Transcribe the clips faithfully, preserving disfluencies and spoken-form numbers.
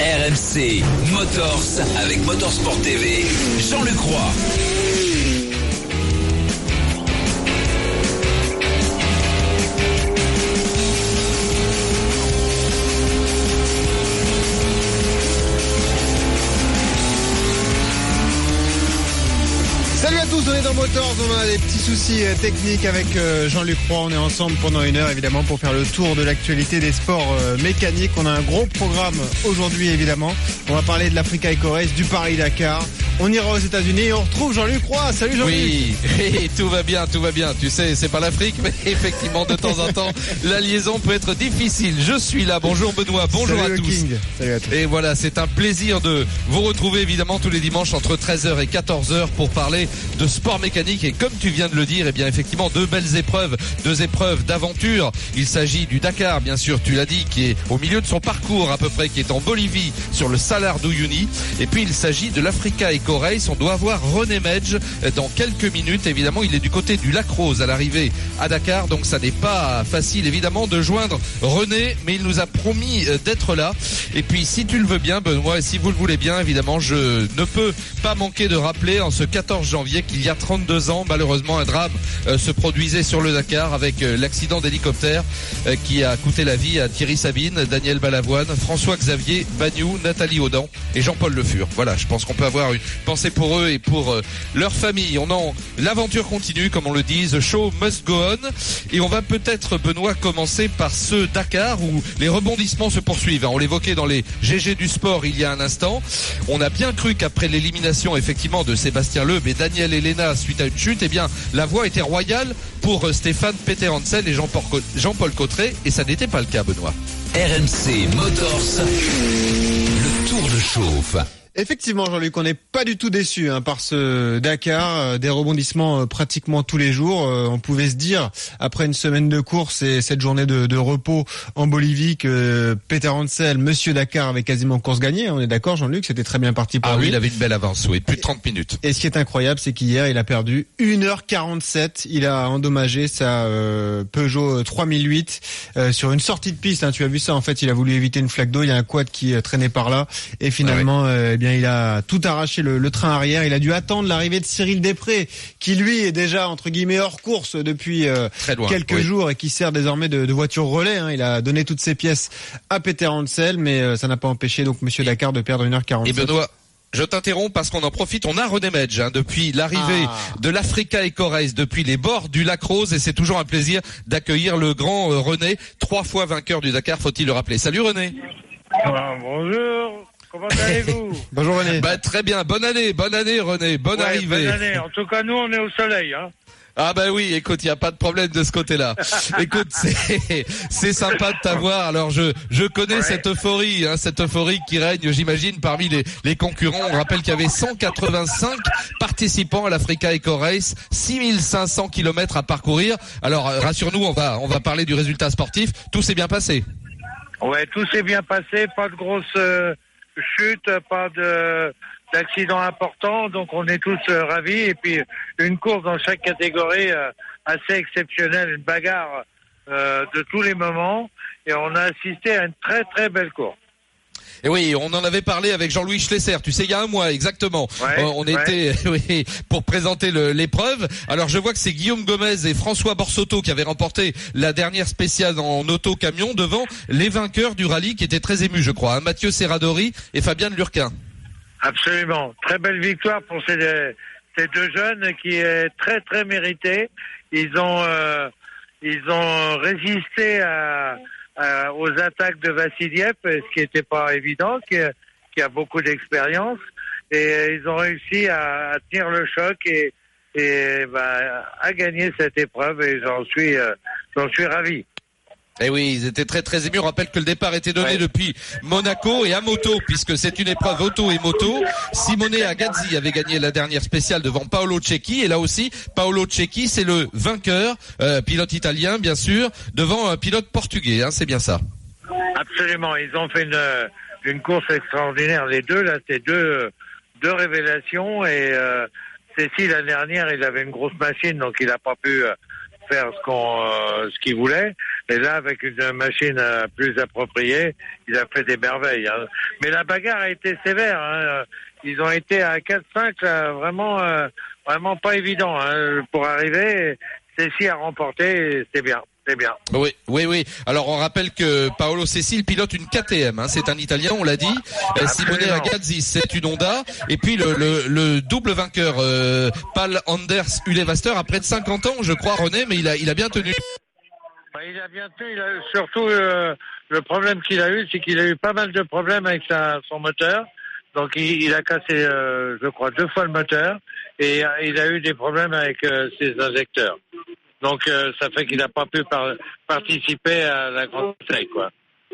R M C Motors avec Motorsport T V, Jean-Luc Roy. Salut à tous, on est dans Motors, on a des petits soucis techniques avec Jean-Luc Roy, on est ensemble pendant une heure évidemment pour faire le tour de l'actualité des sports mécaniques. On a un gros programme aujourd'hui évidemment, on va parler de l'Africa Eco Race, du Paris-Dakar, on ira aux États-Unis et on retrouve Jean-Luc Roy. Salut Jean-Luc. Oui, et tout va bien, tout va bien, tu sais c'est pas l'Afrique mais effectivement de temps en temps la liaison peut être difficile. Je suis là, bonjour Benoît, bonjour Salut à tous. King. Salut à tous. Et voilà, c'est un plaisir de vous retrouver évidemment tous les dimanches entre treize heures et quatorze heures pour parler de sport mécanique. Et comme tu viens de le dire, eh bien effectivement deux belles épreuves, deux épreuves d'aventure. Il s'agit du Dakar, bien sûr, tu l'as dit, qui est au milieu de son parcours à peu près, qui est en Bolivie sur le Salar d'Uyuni. Et puis il s'agit de l'Africa Eco Race. On doit voir René Medj dans quelques minutes. Évidemment, il est du côté du Lac Rose à l'arrivée à Dakar, donc ça n'est pas facile évidemment de joindre René, mais il nous a promis d'être là. Et puis si tu le veux bien Benoît, et si vous le voulez bien évidemment, je ne peux pas manquer de rappeler en ce quatorze janvier qu'il y a trente-deux ans, malheureusement, un drame euh, se produisait sur le Dakar avec euh, l'accident d'hélicoptère euh, qui a coûté la vie à Thierry Sabine, Daniel Balavoine, François-Xavier Bagnou, Nathalie Audan et Jean-Paul Le Fur. Voilà, je pense qu'on peut avoir une pensée pour eux et pour euh, leur famille. On en l'aventure continue, comme on le dit, the show must go on. Et on va peut-être, Benoît, commencer par ce Dakar où les rebondissements se poursuivent. On l'évoquait dans les G G du sport il y a un instant. On a bien cru qu'après l'élimination effectivement de Sébastien Loeb et Daniel Elena suite à une chute, eh bien la voie était royale pour Stéphane Peterhansel et Jean-Paul, Jean-Paul Cotret, et ça n'était pas le cas, Benoît. R M C Motors, le tour de chauffe. Effectivement Jean-Luc, on n'est pas du tout déçu hein, par ce Dakar, euh, des rebondissements euh, pratiquement tous les jours. Euh, on pouvait se dire, après une semaine de course et cette journée de, de repos en Bolivie, que Peterhansel, Monsieur Dakar, avait quasiment course gagnée. On est d'accord Jean-Luc, c'était très bien parti pour ah lui. Ah oui, il avait une belle avance, oui, plus de trente minutes. Et ce qui est incroyable, c'est qu'hier, il a perdu une heure quarante-sept. Il a endommagé sa euh, Peugeot trois mille huit euh, sur une sortie de piste. Hein, tu as vu ça, en fait, il a voulu éviter une flaque d'eau. Il y a un quad qui euh, traînait par là. Et finalement... Ah ouais. euh, Bien, il a tout arraché le, le train arrière. Il a dû attendre l'arrivée de Cyril Després, qui lui est déjà entre guillemets hors course depuis euh, loin, quelques oui. jours et qui sert désormais de, de voiture relais. Hein. Il a donné toutes ses pièces à Peterhansel, mais euh, ça n'a pas empêché donc Monsieur Dakar de perdre une heure quarante-sept. Et Benoît, je t'interromps parce qu'on en profite, on a René Medj hein, depuis l'arrivée ah. de l'Africa Eco Race, depuis les bords du Lac Rose, et c'est toujours un plaisir d'accueillir le grand euh, René, trois fois vainqueur du Dakar, faut-il le rappeler. Salut René. Ah, bonjour. Comment allez-vous? Bonjour René. Bah très bien, bonne année, bonne année René, bonne ouais, arrivée. Bonne année. En tout cas, nous on est au soleil, hein. Ah bah oui, écoute, il y a pas de problème de ce côté-là. Écoute, c'est c'est sympa de t'avoir. Alors je je connais ouais. cette euphorie, hein, cette euphorie qui règne, j'imagine, parmi les les concurrents. On rappelle qu'il y avait cent quatre-vingt-cinq participants à l'Africa Eco Race, six mille cinq cents kilomètres à parcourir. Alors rassure-nous, on va on va parler du résultat sportif. Tout s'est bien passé. Ouais, tout s'est bien passé, pas de grosses euh, chutes, pas de d'accidents importants, donc on est tous euh, ravis. Et puis une course dans chaque catégorie euh, assez exceptionnelle, une bagarre euh, de tous les moments, et on a assisté à une très très belle course. Et oui, on en avait parlé avec Jean-Louis Schlesser, tu sais, il y a un mois exactement. Ouais, euh, on ouais. était oui, pour présenter le, l'épreuve. Alors je vois que c'est Guillaume Gomez et François Borsotto qui avaient remporté la dernière spéciale en auto-camion devant les vainqueurs du rallye qui étaient très émus, je crois, hein, Mathieu Serradori et Fabien Lurquin. Absolument. Très belle victoire pour ces, ces deux jeunes qui est très très méritée. Ils ont euh, ils ont résisté à, à aux attaques de Vassiliev, ce qui n'était pas évident, qui, qui a beaucoup d'expérience, et ils ont réussi à, à tenir le choc et et bah, à gagner cette épreuve, et j'en suis euh, j'en suis ravi. Eh oui, ils étaient très très émus. On rappelle que le départ était donné ouais. depuis Monaco et à moto, puisque c'est une épreuve auto et moto. Simone Agazzi avait gagné la dernière spéciale devant Paolo Cecchi, et là aussi, Paolo Cecchi, c'est le vainqueur, euh, pilote italien bien sûr, devant un pilote portugais, hein, c'est bien ça. Absolument, ils ont fait une, une course extraordinaire, les deux, là, c'est deux, deux révélations, et euh, Cécile, l'année dernière, il avait une grosse machine, donc il n'a pas pu... Euh, faire ce qu'on, euh, ce qu'il voulait. Et là, avec une machine euh, plus appropriée, il a fait des merveilles. Hein. Mais la bagarre a été sévère. Hein. Ils ont été à quatre cinq, là, vraiment, euh, vraiment pas évident hein, pour arriver. Cécile a remporté, c'est bien. C'est bien. Oui, oui, oui. Alors on rappelle que Paolo Cécile pilote une K T M. Hein. C'est un Italien, on l'a dit. Simone Ragazzi, c'est une Honda. Et puis le, le, le double vainqueur, euh, Pal Anders Ulevaster, a près de cinquante ans, je crois, René, mais il a, il a bien tenu. Bah, il a bien tenu. Il a, surtout euh, le problème qu'il a eu, c'est qu'il a eu pas mal de problèmes avec sa, son moteur. Donc il, il a cassé, euh, je crois, deux fois le moteur. Et il a eu des problèmes avec euh, ses injecteurs. Donc euh, ça fait qu'il n'a pas pu par- participer à la grande bataille, quoi.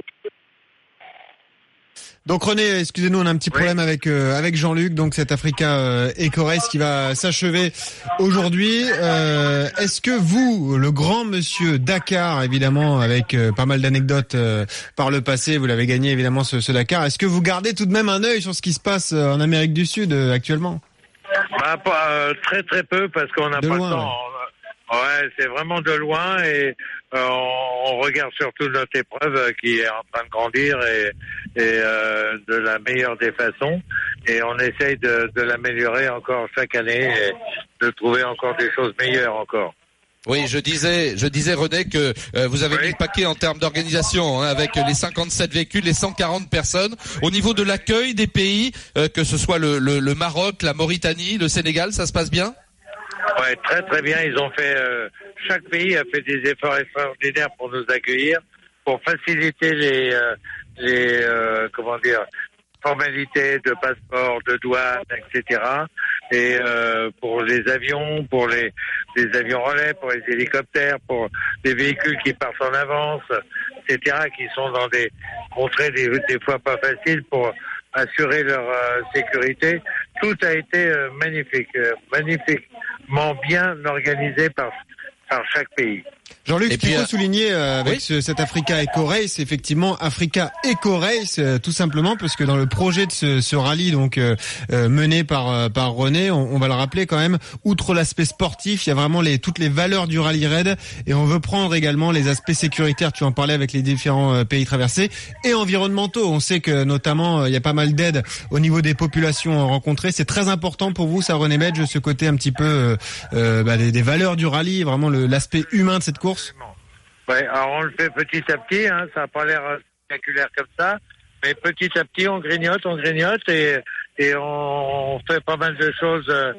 Donc René, excusez-nous, on a un petit problème oui. avec euh, avec Jean-Luc, donc cet Africa euh, Eco-Race qui va s'achever aujourd'hui. Euh, est-ce que vous, le grand monsieur Dakar, évidemment, avec euh, pas mal d'anecdotes euh, par le passé, vous l'avez gagné évidemment ce, ce Dakar, est-ce que vous gardez tout de même un œil sur ce qui se passe euh, en Amérique du Sud euh, actuellement? Bah, pas, euh, très très peu parce qu'on n'a pas loin, le temps. Ouais. Ouais, c'est vraiment de loin et euh, on, on regarde surtout notre épreuve euh, qui est en train de grandir et, et euh, de la meilleure des façons et on essaye de, de l'améliorer encore chaque année et de trouver encore des choses meilleures encore. Oui, je disais, je disais René que euh, vous avez oui. mis le paquet en termes d'organisation hein, avec les cinquante-sept véhicules, les cent quarante personnes. Au niveau de l'accueil des pays, euh, que ce soit le, le, le Maroc, la Mauritanie, le Sénégal, ça se passe bien? Ouais, très très bien. Ils ont fait, euh, chaque pays a fait des efforts extraordinaires pour nous accueillir, pour faciliter les, euh, les, euh, comment dire, formalités de passeport, de douane, et cetera. Et euh, pour les avions, pour les, les avions relais, pour les hélicoptères, pour les véhicules qui partent en avance, et cetera, qui sont dans des contrées des, des fois pas faciles pour assurer leur euh, sécurité. Tout a été euh, magnifique, euh, magnifiquement bien organisé par par chaque pays. Jean-Luc, ce qu'il faut euh... souligner euh, avec oui ce, cet Africa Eco-Race, effectivement, Africa Eco-Race, euh, tout simplement parce que dans le projet de ce, ce rallye donc euh, euh, mené par euh, par René, on, on va le rappeler quand même, outre l'aspect sportif, il y a vraiment les toutes les valeurs du rallye raid et on veut prendre également les aspects sécuritaires, tu en parlais avec les différents euh, pays traversés, et environnementaux. On sait que notamment euh, il y a pas mal d'aides au niveau des populations rencontrées. C'est très important pour vous, ça, René Medj, ce côté un petit peu euh, euh, bah, des, des valeurs du rallye, vraiment le, l'aspect humain de cette course. Ouais, alors on le fait petit à petit, hein, ça n'a pas l'air spectaculaire comme ça, mais petit à petit on grignote, on grignote et, et on, on fait pas mal de choses euh,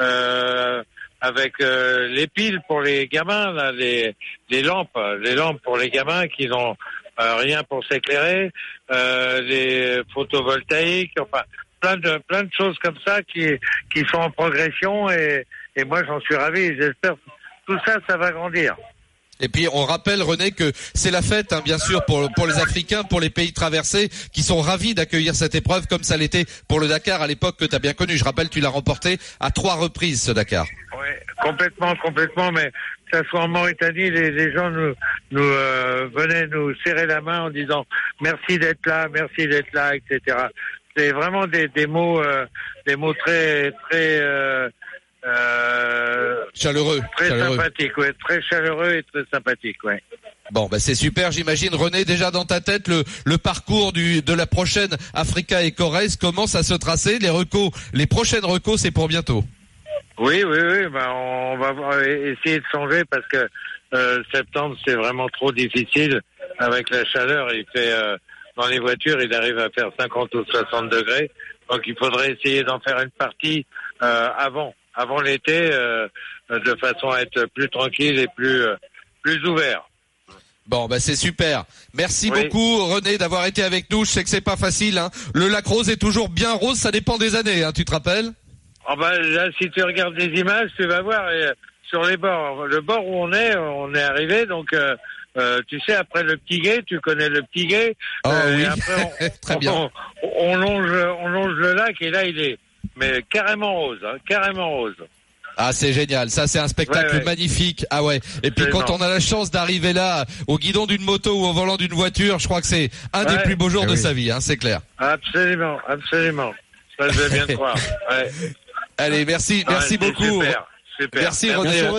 euh, avec euh, les piles pour les gamins, là, les, les lampes, les lampes pour les gamins qui n'ont euh, rien pour s'éclairer, euh, les photovoltaïques, enfin plein de plein de choses comme ça qui qui sont en progression et, et moi j'en suis ravi. J'espère que tout ça, ça va grandir. Et puis on rappelle, René, que c'est la fête, hein, bien sûr, pour pour les Africains, pour les pays traversés, qui sont ravis d'accueillir cette épreuve, comme ça l'était pour le Dakar à l'époque que tu as bien connu. Je rappelle, tu l'as remporté à trois reprises, ce Dakar. Oui, complètement, complètement. Mais que ça soit en Mauritanie, les, les gens nous nous euh, venaient nous serrer la main en disant merci d'être là, merci d'être là, et cetera. C'est vraiment des des mots euh, des mots très très euh, Euh, chaleureux, très chaleureux. sympathique, ouais, très chaleureux et très sympathique, ouais. Bon, bah c'est super, j'imagine. René, déjà dans ta tête le le parcours du de la prochaine Africa Eco-Race commence à se tracer. Les recos, les prochaines recos, c'est pour bientôt. Oui, oui, oui. Ben on va essayer de changer parce que euh, septembre c'est vraiment trop difficile avec la chaleur. Il fait euh, dans les voitures, il arrive à faire cinquante ou soixante degrés. Donc il faudrait essayer d'en faire une partie euh, avant. avant l'été, euh, de façon à être plus tranquille et plus euh, plus ouvert. Bon, bah c'est super. Merci oui. beaucoup, René, d'avoir été avec nous. Je sais que c'est pas facile, hein. Le lac rose est toujours bien rose, ça dépend des années, hein, tu te rappelles? Oh bah, là, si tu regardes les images, tu vas voir, et, sur les bords, le bord où on est, on est arrivé, donc euh, euh, tu sais, après le petit gué, tu connais le petit gué. Oh euh, oui, et après, on, très bien. On, on, on longe, on longe le lac et là, il est mais carrément rose, hein, carrément rose. Ah, c'est génial. Ça, c'est un spectacle ouais, ouais. magnifique. Ah ouais. Et puis Absolument. quand on a la chance d'arriver là, au guidon d'une moto ou au volant d'une voiture, je crois que c'est un ouais. des plus beaux jours eh de oui. sa vie, hein, c'est clair. Absolument, absolument. Ça, je vais bien te croire. Ouais. Allez, merci, merci ouais, beaucoup. Super, super. Merci, René. Merci, On t'en- René.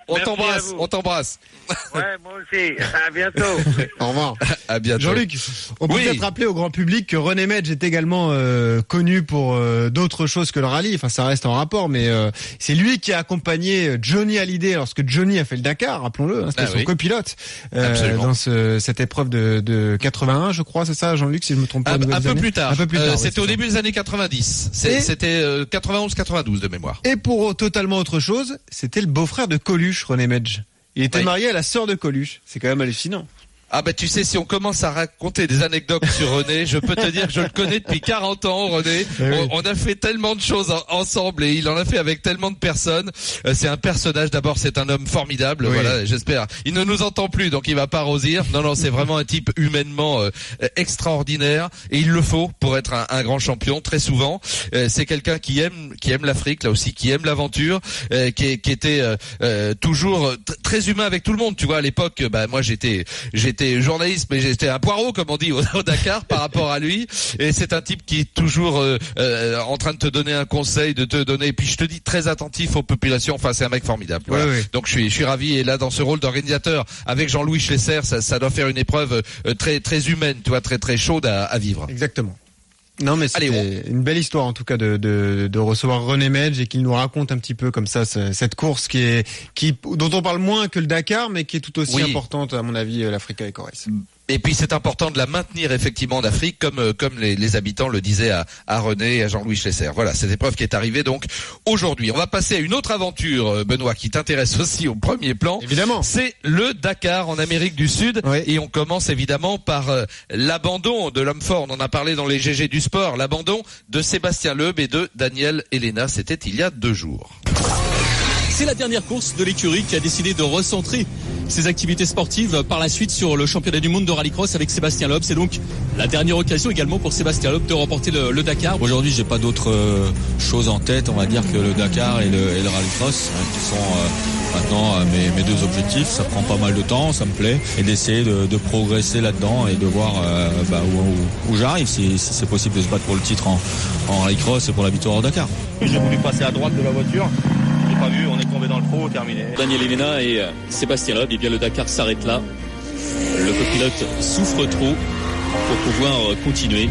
On Merci t'embrasse, à vous. on t'embrasse. Ouais, moi aussi. À bientôt. Au revoir. À bientôt. Jean-Luc, on peut Oui. peut-être rappeler au grand public que René Medj est également euh, connu pour euh, d'autres choses que le rallye. Enfin, ça reste en rapport, mais euh, c'est lui qui a accompagné Johnny Hallyday lorsque Johnny a fait le Dakar, rappelons-le. Hein, c'était Ah son oui. copilote euh, Absolument. dans ce, cette épreuve de, de quatre-vingt-un, je crois, c'est ça, Jean-Luc, si je me trompe pas. Un, aux nouvelles un peu années plus tard. Un peu plus tard. Euh, ouais, c'était c'est au ça. début des années quatre-vingt-dix. C'est- Et- C'était euh, quatre-vingt-onze quatre-vingt-douze de mémoire. Et pour totalement autre chose, c'était le beau-frère de Coluche, René Medj. Il était Oui. marié à la sœur de Coluche. C'est quand même hallucinant. Ah bah tu sais, si on commence à raconter des anecdotes sur René, je peux te dire que je le connais depuis quarante ans, René. Eh oui. On, on a fait tellement de choses en- ensemble et il en a fait avec tellement de personnes. Euh, c'est un personnage, d'abord c'est un homme formidable, Oui. voilà, j'espère. Il ne nous entend plus, donc il va pas rosir. Non, non, c'est vraiment un type humainement euh, extraordinaire et il le faut pour être un, un grand champion, très souvent. Euh, c'est quelqu'un qui aime qui aime l'Afrique, là aussi, qui aime l'aventure, euh, qui, est- qui était euh, euh, toujours t- très humain avec tout le monde. Tu vois, à l'époque, bah moi j'étais j'étais journaliste, mais j'étais un poireau, comme on dit, au, au Dakar par rapport à lui. Et c'est un type qui est toujours euh, euh, en train de te donner un conseil, de te donner. Et puis je te dis, très attentif aux populations. Enfin, c'est un mec formidable. Voilà. Oui, oui. Donc je suis, je suis ravi. Et là, dans ce rôle d'organisateur avec Jean-Louis Schlesser, ça, ça doit faire une épreuve euh, très, très humaine, tu vois, très, très chaude à, à vivre. Exactement. Non, mais Allez, c'était une belle histoire en tout cas de, de, de recevoir René Medj et qu'il nous raconte un petit peu comme ça ce- cette course qui est qui dont on parle moins que le Dakar, mais qui est tout aussi Oui. importante à mon avis, euh, l'Africa Eco Race. Et puis c'est important de la maintenir effectivement en Afrique, comme euh, comme les, les habitants le disaient à, à René et à Jean-Louis Schlesser. Voilà, cette épreuve qui est arrivée donc aujourd'hui. On va passer à une autre aventure, euh, Benoît, qui t'intéresse aussi au premier plan. Évidemment. C'est le Dakar en Amérique du Sud. Oui. Et on commence évidemment par euh, l'abandon de l'homme fort. On en a parlé dans les G G du sport. L'abandon de Sébastien Loeb et de Daniel Elena. C'était il y a deux jours. C'est la dernière course de l'écurie qui a décidé de recentrer ses activités sportives par la suite sur le championnat du monde de rallycross avec Sébastien Loeb. C'est donc la dernière occasion également pour Sébastien Loeb de remporter le, le Dakar. Aujourd'hui, j'ai pas d'autre euh, chose en tête, on va dire, que le Dakar et le, et le rallycross, hein, qui sont euh, maintenant euh, mes, mes deux objectifs. Ça prend pas mal de temps, ça me plaît, et d'essayer de, de progresser là-dedans et de voir euh, bah, où, où, où j'arrive, si, si c'est possible de se battre pour le titre en, en rallycross et pour la victoire au Dakar. J'ai voulu passer à droite de la voiture, j'ai pas vu, on est tombé dans le trou, terminé. Daniel Elena et euh, Sébastien Loeb, et bien le Dakar s'arrête là. Le copilote souffre trop pour pouvoir euh, continuer.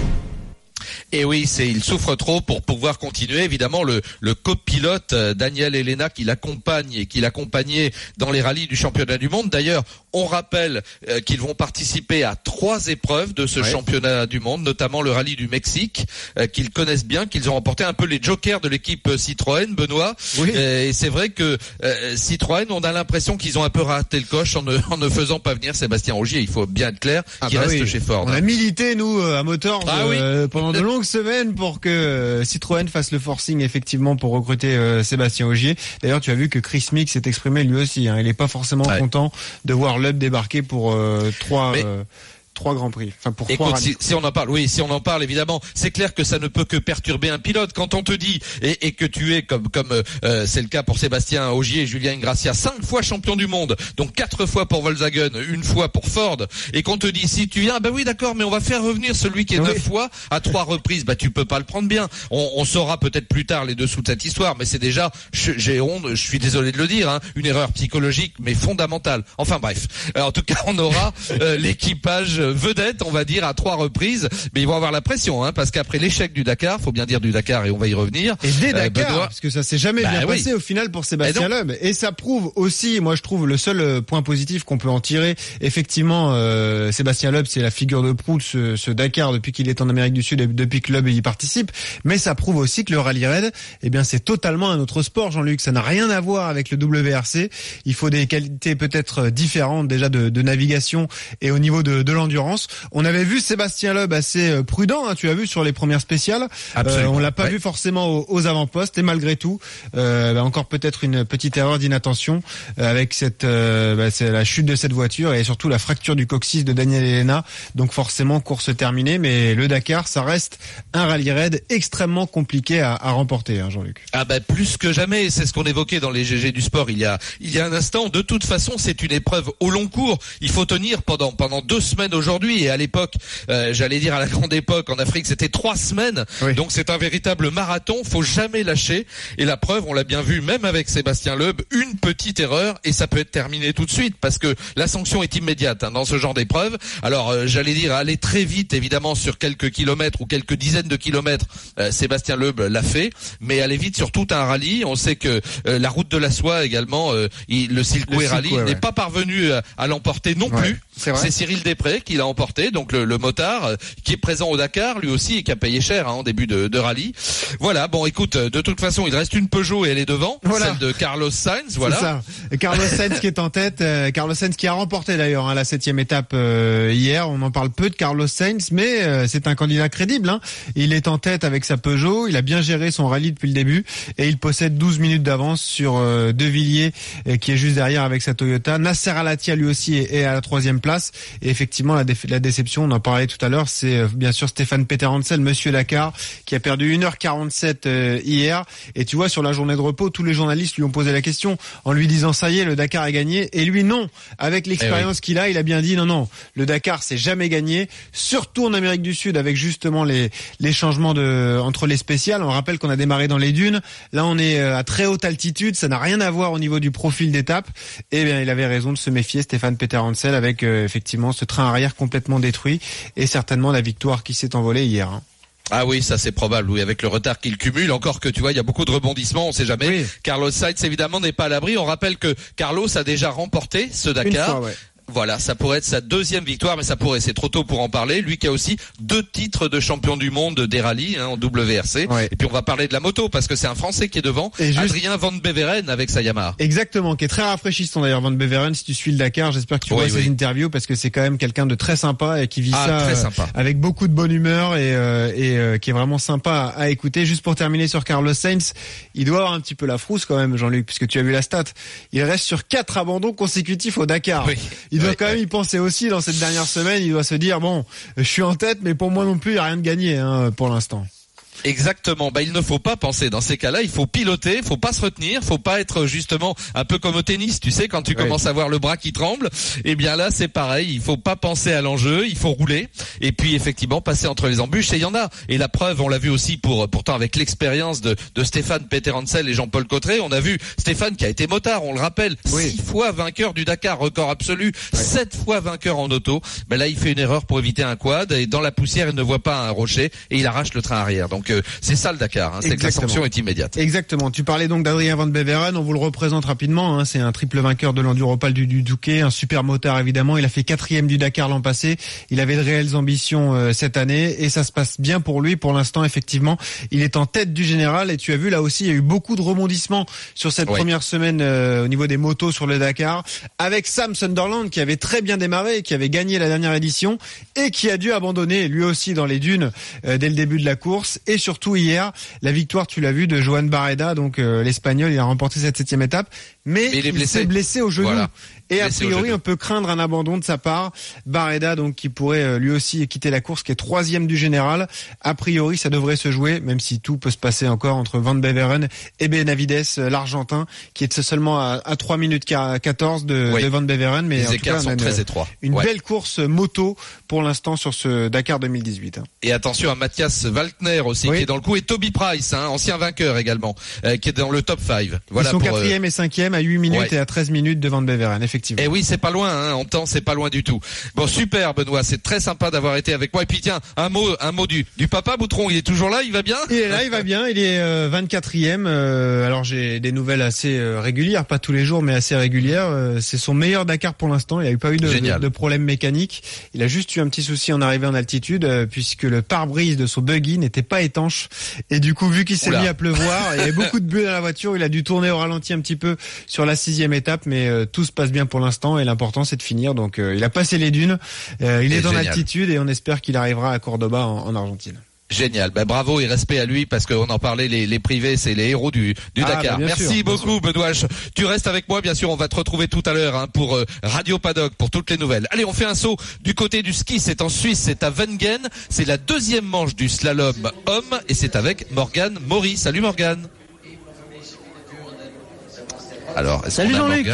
Et oui, c'est il souffre trop pour pouvoir continuer. Évidemment, le, le copilote euh, Daniel Elena qui l'accompagne et qui l'accompagnait dans les rallyes du championnat du monde. D'ailleurs, on rappelle euh, qu'ils vont participer à trois épreuves de ce Ouais. championnat du monde, notamment le rallye du Mexique, euh, qu'ils connaissent bien, qu'ils ont remporté, un peu les jokers de l'équipe Citroën, Benoît. Oui. Euh, et c'est vrai que euh, Citroën, on a l'impression qu'ils ont un peu raté le coche en ne, en ne faisant pas venir Sébastien Ogier. Il faut bien être clair, Ah qui bah reste oui. chez Ford. On a milité nous euh, à Motors Ah euh, pendant de longues semaines pour que euh, Citroën fasse le forcing effectivement pour recruter euh, Sébastien Ogier. D'ailleurs, tu as vu que Chris Mick s'est exprimé lui aussi. Hein. Il est pas forcément Ouais. content de voir Loeb débarquer pour euh, trois Mais- euh, trois grands prix. Enfin pour trois Écoute, rallyes. si, si on en parle, oui, si on en parle, évidemment, c'est clair que ça ne peut que perturber un pilote. Quand on te dit et, et que tu es comme comme euh, c'est le cas pour Sébastien Ogier et Julien Ingrassia, cinq fois champion du monde, donc quatre fois pour Volkswagen, une fois pour Ford, et qu'on te dit si tu viens, bah oui, d'accord, mais on va faire revenir celui qui est Oui. neuf fois à trois reprises, bah tu peux pas le prendre bien. On, on saura peut-être plus tard les dessous de cette histoire, mais c'est déjà, je- j'ai honte, je suis désolé de le dire, hein, une erreur psychologique mais fondamentale. Enfin bref, Euh, en tout cas, on aura euh, l'équipage vedette, on va dire, à trois reprises, mais ils vont avoir la pression, hein, parce qu'après l'échec du Dakar, faut bien dire du Dakar et on va y revenir. Et des euh, Dakar, Benoît- parce que ça s'est jamais Bah bien oui. passé au final pour Sébastien Et Loeb. Et ça prouve aussi, moi je trouve, le seul euh, point positif qu'on peut en tirer. Effectivement, euh, Sébastien Loeb, c'est la figure de proue de ce, ce Dakar depuis qu'il est en Amérique du Sud et depuis que Loeb y participe. Mais ça prouve aussi que le rallye raid, eh bien, c'est totalement un autre sport, Jean-Luc. Ça n'a rien à voir avec le W R C. Il faut des qualités peut-être différentes déjà de, de navigation et au niveau de, de l'endurance. On avait vu Sébastien Loeb assez euh, prudent, hein, tu as vu sur les premières spéciales. Absolument. Euh, on l'a pas Ouais. vu forcément aux, aux avant-postes et malgré tout, euh, bah, encore peut-être une petite erreur d'inattention euh, avec cette, euh, bah, c'est la chute de cette voiture et surtout la fracture du coccyx de Daniel Elena. Donc forcément course terminée, mais le Dakar, ça reste un rallye raid extrêmement compliqué à, à remporter, hein, Jean-Luc. Ah ben plus que jamais, c'est ce qu'on évoquait dans les G G du sport il y a il y a un instant. De toute façon, c'est une épreuve au long cours. Il faut tenir pendant pendant deux semaines aujourd'hui. aujourd'hui. Et à l'époque, euh, j'allais dire à la grande époque, en Afrique, c'était trois semaines. Oui. Donc c'est un véritable marathon. Faut jamais lâcher. Et la preuve, on l'a bien vu, même avec Sébastien Loeb, une petite erreur et ça peut être terminé tout de suite parce que la sanction est immédiate hein, dans ce genre d'épreuve. Alors euh, j'allais dire aller très vite, évidemment, sur quelques kilomètres ou quelques dizaines de kilomètres. Euh, Sébastien Loeb l'a fait, mais aller vite sur tout un rallye. On sait que euh, la route de la soie également, euh, il, le Silkoué Rally ouais, n'est ouais. pas parvenu à, à l'emporter non ouais, plus. C'est, c'est Cyril Després qui l'a emporté, donc le, le motard euh, qui est présent au Dakar, lui aussi, et qui a payé cher hein, en début de, de rallye. Voilà, bon écoute, de toute façon, il reste une Peugeot et elle est devant, voilà. Celle de Carlos Sainz, voilà. C'est ça. Et Carlos Sainz qui est en tête, euh, Carlos Sainz qui a remporté d'ailleurs hein, la septième étape euh, hier. On en parle peu de Carlos Sainz, mais euh, c'est un candidat crédible. Hein. Il est en tête avec sa Peugeot, il a bien géré son rallye depuis le début et il possède douze minutes d'avance sur euh, De Villiers euh, qui est juste derrière avec sa Toyota. Nasser Al-Attiyah lui aussi est, est à la troisième place. Et effectivement, la, dé- la déception, on en parlait tout à l'heure, c'est euh, bien sûr Stéphane Peter Hansel, Monsieur Dakar, qui a perdu une heure quarante-sept euh, hier. Et tu vois, sur la journée de repos, tous les journalistes lui ont posé la question en lui disant ça y est, le Dakar est gagné. Et lui, non. Avec l'expérience eh oui. qu'il a, il a bien dit non, non. Le Dakar, c'est jamais gagné. Surtout en Amérique du Sud, avec justement les les changements de entre les spéciales. On rappelle qu'on a démarré dans les dunes. Là, on est à très haute altitude. Ça n'a rien à voir au niveau du profil d'étape. Et bien, il avait raison de se méfier, Stéphane Peter Hansel, avec euh, effectivement ce train arrière complètement détruit et certainement la victoire qui s'est envolée hier. Hein. Ah oui, ça c'est probable, oui, avec le retard qu'il cumule. Encore que tu vois, il y a beaucoup de rebondissements, on sait jamais. Oui. Carlos Sainz évidemment n'est pas à l'abri. On rappelle que Carlos a déjà remporté ce Dakar. Une fois, ouais. Voilà, ça pourrait être sa deuxième victoire, mais ça pourrait, c'est trop tôt pour en parler. Lui qui a aussi deux titres de champion du monde des rallyes hein, en W R C. Ouais. Et puis on va parler de la moto parce que c'est un Français qui est devant, et juste... Adrien Van Beveren avec sa Yamaha. Exactement, qui est très rafraîchissant d'ailleurs Van Beveren. Si tu suis le Dakar, j'espère que tu oui, vois oui. ses interviews parce que c'est quand même quelqu'un de très sympa et qui vit ah, ça euh, avec beaucoup de bonne humeur et, euh, et euh, qui est vraiment sympa à, à écouter. Juste pour terminer sur Carlos Sainz, il doit avoir un petit peu la frousse quand même, Jean-Luc, puisque tu as vu la stat. Il reste sur quatre abandons consécutifs au Dakar. Oui. Il doit oui, quand oui. même y penser aussi dans cette dernière semaine. Il doit se dire bon, je suis en tête, mais pour moi non plus, il n'y a rien de gagné hein, pour l'instant. Exactement. Bah, il ne faut pas penser dans ces cas-là. Il faut piloter, il faut pas se retenir, faut pas être justement un peu comme au tennis. Tu sais, quand tu ouais. commences à avoir le bras qui tremble, eh bien là, c'est pareil. Il faut pas penser à l'enjeu, il faut rouler et puis effectivement passer entre les embûches. Et il y en a. Et la preuve, on l'a vu aussi pour pourtant avec l'expérience de, de Stéphane Peter Hansel et Jean-Paul Cotterêts. On a vu Stéphane qui a été motard, on le rappelle, oui. six fois vainqueur du Dakar, record absolu, ouais. sept fois vainqueur en auto. Ben là, il fait une erreur pour éviter un quad et dans la poussière, il ne voit pas un rocher et il arrache le train arrière. Donc c'est ça le Dakar, hein, c'est que la sanction est immédiate. Exactement. Tu parlais donc d'Adrien Van Beveren, on vous le représente rapidement. Hein, c'est un triple vainqueur de l'Enduropal du, du Touquet, un super motard évidemment. Il a fait quatrième du Dakar l'an passé. Il avait de réelles ambitions euh, cette année et ça se passe bien pour lui. Pour l'instant, effectivement, il est en tête du général. Et tu as vu là aussi, il y a eu beaucoup de rebondissements sur cette oui. première semaine euh, au niveau des motos sur le Dakar, avec Sam Sunderland qui avait très bien démarré, qui avait gagné la dernière édition et qui a dû abandonner lui aussi dans les dunes euh, dès le début de la course et surtout hier, la victoire, tu l'as vu, de Joan Barreda, donc euh, l'Espagnol, il a remporté cette septième étape, mais, mais il, est blessé. il s'est blessé au genou. Voilà. Et a priori, on peut craindre un abandon de sa part. Barreda, donc, qui pourrait euh, lui aussi quitter la course, qui est troisième du général. A priori, ça devrait se jouer, même si tout peut se passer encore entre Van Beveren et Benavides, euh, l'Argentin, qui est seulement à, à trois minutes quatorze de, oui. de Van Beveren. Mais les en écarts tout cas, sont très étroits. Une ouais. belle course moto pour l'instant sur ce Dakar deux mille dix-huit. Hein. Et attention à Mathias Waltner aussi, oui. qui est dans le coup, et Toby Price, hein, ancien vainqueur également, euh, qui est dans le top cinq. Voilà. Ils sont pour, quatrième euh... et cinquième à huit minutes ouais. et à treize minutes de Van Beveren, effectivement. Et oui, c'est pas loin. Hein, en temps, c'est pas loin du tout. Bon, super, Benoît, c'est très sympa d'avoir été avec moi. Et puis tiens, un mot, un mot du, du papa Boutron. Il est toujours là, il va bien. Il est là, il va bien. Il est euh, vingt-quatrième. Euh, alors j'ai des nouvelles assez euh, régulières, pas tous les jours, mais assez régulières. Euh, c'est son meilleur Dakar pour l'instant. Il n'y a eu pas eu de, de, de problème mécanique. Il a juste eu un petit souci en arrivée en altitude, euh, puisque le pare-brise de son buggy n'était pas étanche. Et du coup, vu qu'il s'est Oula. mis à pleuvoir, il y avait beaucoup de bulles dans la voiture. Il a dû tourner au ralenti un petit peu sur la sixième étape, mais euh, tout se passe bien pour l'instant. Et l'important, c'est de finir. Donc euh, il a passé les dunes, euh, il est, est en altitude et on espère qu'il arrivera à Cordoba en, en Argentine. Génial, ben bravo et respect à lui parce qu'on en parlait, les, les privés, c'est les héros du, du ah, Dakar. Bah Merci sûr, beaucoup Benoît. Tu restes avec moi, bien sûr, on va te retrouver tout à l'heure hein, pour euh, Radio Paddock, pour toutes les nouvelles. Allez, on fait un saut du côté du ski, c'est en Suisse, c'est à Wengen, c'est la deuxième manche du slalom homme et c'est avec Morgane Maury. Salut Morgane. Alors, salut Jean-Luc.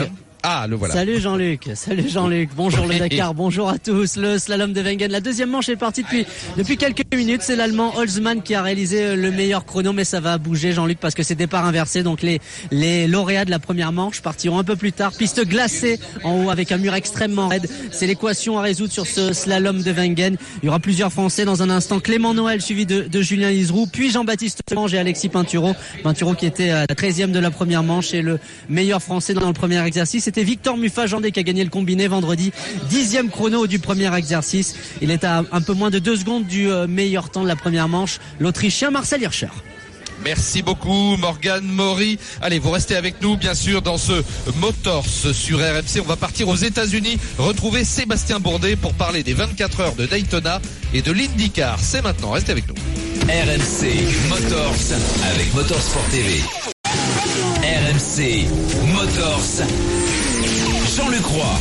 Ah, le voilà. Salut Jean-Luc, salut Jean-Luc, bonjour le Dakar, bonjour à tous. Le slalom de Wengen, la deuxième manche est partie depuis depuis quelques minutes. C'est l'Allemand Holzmann qui a réalisé le meilleur chrono, mais ça va bouger Jean-Luc parce que c'est départ inversé. Donc les les lauréats de la première manche partiront un peu plus tard. Piste glacée en haut avec un mur extrêmement raide. C'est l'équation à résoudre sur ce slalom de Wengen. Il y aura plusieurs Français dans un instant. Clément Noël suivi de, de Julien Liseroux, puis Jean-Baptiste Mange et Alexis Pinturo. Pinturo qui était à la treizième de la première manche et le meilleur Français dans le premier exercice. C'était Victor Muffat-Jandé qui a gagné le combiné vendredi. Dixième chrono du premier exercice. Il est à un peu moins de deux secondes du meilleur temps de la première manche. L'Autrichien Marcel Hirscher. Merci beaucoup Morgane Maury. Allez, vous restez avec nous bien sûr dans ce Motors sur R M C. On va partir aux États-Unis retrouver Sébastien Bourdet pour parler des vingt-quatre heures de Daytona et de l'IndyCar. C'est maintenant, restez avec nous. R M C Motors avec Motorsport T V. R M C Motors, Jean-Luc Roy.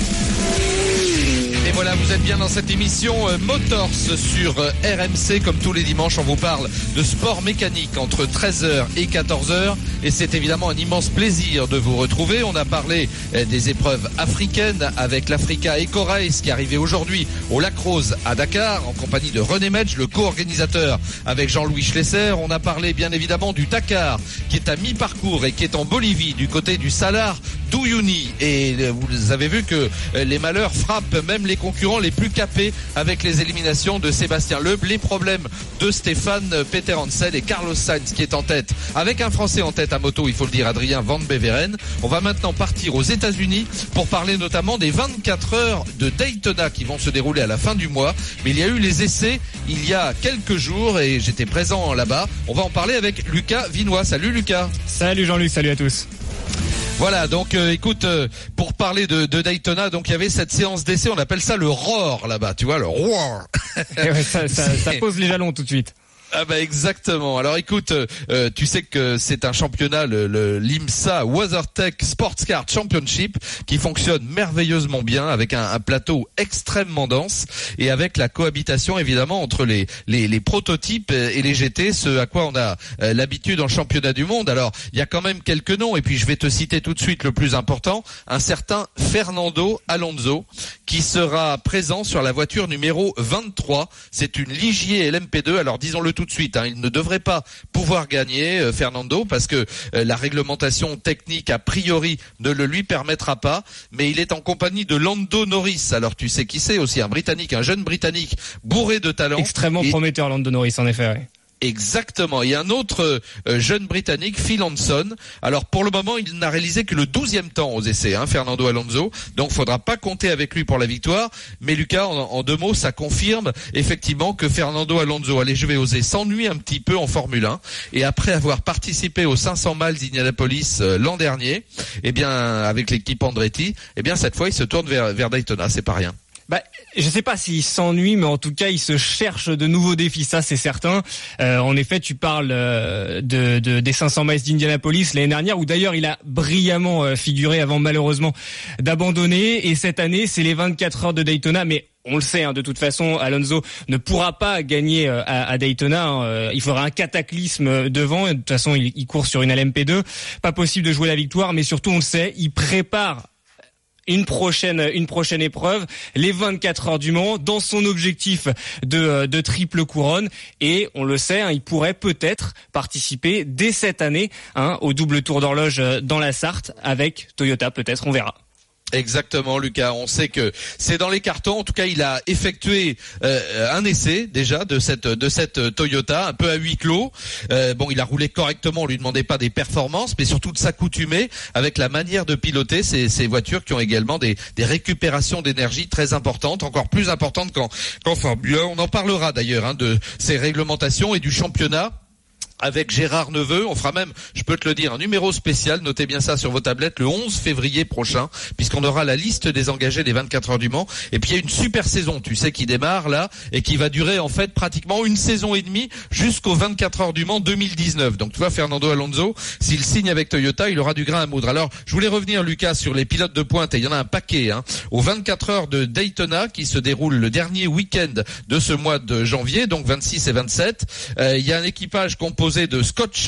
Et voilà, vous êtes bien dans cette émission euh, Motors sur euh, R M C. Comme tous les dimanches, on vous parle de sport mécanique entre treize heures et quatorze heures. Et c'est évidemment un immense plaisir de vous retrouver. On a parlé euh, des épreuves africaines avec l'Africa Eco Race qui est arrivé aujourd'hui au Lac Rose à Dakar en compagnie de René Metz, le co-organisateur avec Jean-Louis Schlesser. On a parlé bien évidemment du Dakar qui est à mi-parcours et qui est en Bolivie du côté du Salar d'Uyuni. Et euh, vous avez vu que euh, les malheurs frappent même les concurrents les plus capés avec les éliminations de Sébastien Loeb, les problèmes de Stéphane Peter Hansel et Carlos Sainz qui est en tête, avec un Français en tête à moto, il faut le dire, Adrien Van Beveren. On va maintenant partir aux États-Unis pour parler notamment des vingt-quatre heures de Daytona qui vont se dérouler à la fin du mois. Mais il y a eu les essais il y a quelques jours et j'étais présent là-bas. On va en parler avec Lucas Vinois. Salut Lucas. Salut Jean-Luc, salut à tous. Voilà, donc euh, écoute, euh, pour parler de, de Daytona, donc il y avait cette séance d'essai, on appelle ça le roar là-bas, tu vois, le roar. Ouais, ça, ça, ça pose les jalons tout de suite. Ah bah exactement. Alors écoute, euh, tu sais que c'est un championnat, le, le l'IMSA WeatherTech Sports Car Championship, qui fonctionne merveilleusement bien avec un, un plateau extrêmement dense et avec la cohabitation évidemment entre les, les les prototypes et les G T, ce à quoi on a euh, l'habitude en championnat du monde. Alors il y a quand même quelques noms et puis je vais te citer tout de suite le plus important, un certain Fernando Alonso qui sera présent sur la voiture numéro vingt-trois. C'est une Ligier L M P deux. Alors disons-le tout de suite, hein, il ne devrait pas pouvoir gagner euh, Fernando parce que euh, la réglementation technique a priori ne le lui permettra pas, mais il est en compagnie de Lando Norris. Alors tu sais qui c'est aussi, un Britannique, un jeune Britannique bourré de talent. Extrêmement et... prometteur Lando Norris en effet. Ouais. Exactement. Et un autre euh, jeune Britannique, Phil Hanson. Alors pour le moment, il n'a réalisé que le douzième temps aux essais, hein, Fernando Alonso. Donc faudra pas compter avec lui pour la victoire. Mais Lucas, en, en deux mots, ça confirme effectivement que Fernando Alonso, allez, je vais oser, s'ennuie un petit peu en Formule un. Et après avoir participé aux cinq cents miles d'Indianapolis euh, l'an dernier, eh bien avec l'équipe Andretti, eh bien cette fois il se tourne vers, vers Daytona. C'est pas rien. Bah, je sais pas s'il s'ennuie, mais en tout cas, il se cherche de nouveaux défis, ça c'est certain. Euh, en effet, tu parles euh, de, de des cinq cents miles d'Indianapolis l'année dernière, où d'ailleurs il a brillamment euh, figuré avant malheureusement d'abandonner. Et cette année, c'est les vingt-quatre heures de Daytona, mais on le sait, hein, de toute façon, Alonso ne pourra pas gagner euh, à, à Daytona. Hein. Il faudra un cataclysme devant. De toute façon, il, il court sur une L M P deux. Pas possible de jouer la victoire, mais surtout, on le sait, il prépare une prochaine une prochaine épreuve, les vingt-quatre heures du Mans, dans son objectif de de triple couronne. Et on le sait, hein, il pourrait peut-être participer dès cette année, hein, au double tour d'horloge dans la Sarthe avec Toyota, peut-être, on verra. Exactement, Lucas. On sait que c'est dans les cartons. En tout cas, il a effectué euh, un essai déjà de cette de cette Toyota, un peu à huis clos. Euh, bon, il a roulé correctement. On lui demandait pas des performances, mais surtout de s'accoutumer avec la manière de piloter ces, ces voitures qui ont également des, des récupérations d'énergie très importantes, encore plus importantes qu'en qu'en Formule un. On en parlera d'ailleurs, hein, de ces réglementations et du championnat. Avec Gérard Neveu, on fera même, je peux te le dire, un numéro spécial, notez bien ça sur vos tablettes, le onze février prochain, puisqu'on aura la liste des engagés des vingt-quatre heures du Mans. Et puis il y a une super saison, tu sais, qui démarre là, et qui va durer en fait pratiquement une saison et demie jusqu'aux vingt-quatre heures du Mans deux mille dix-neuf. Donc tu vois, Fernando Alonso, s'il signe avec Toyota, il aura du grain à moudre. Alors, je voulais revenir, Lucas, sur les pilotes de pointe, et il y en a un paquet, hein, aux vingt-quatre heures de Daytona, qui se déroule le dernier week-end de ce mois de janvier, donc vingt-six et vingt-sept. Euh, il y a un équipage composé de Scott Sharp,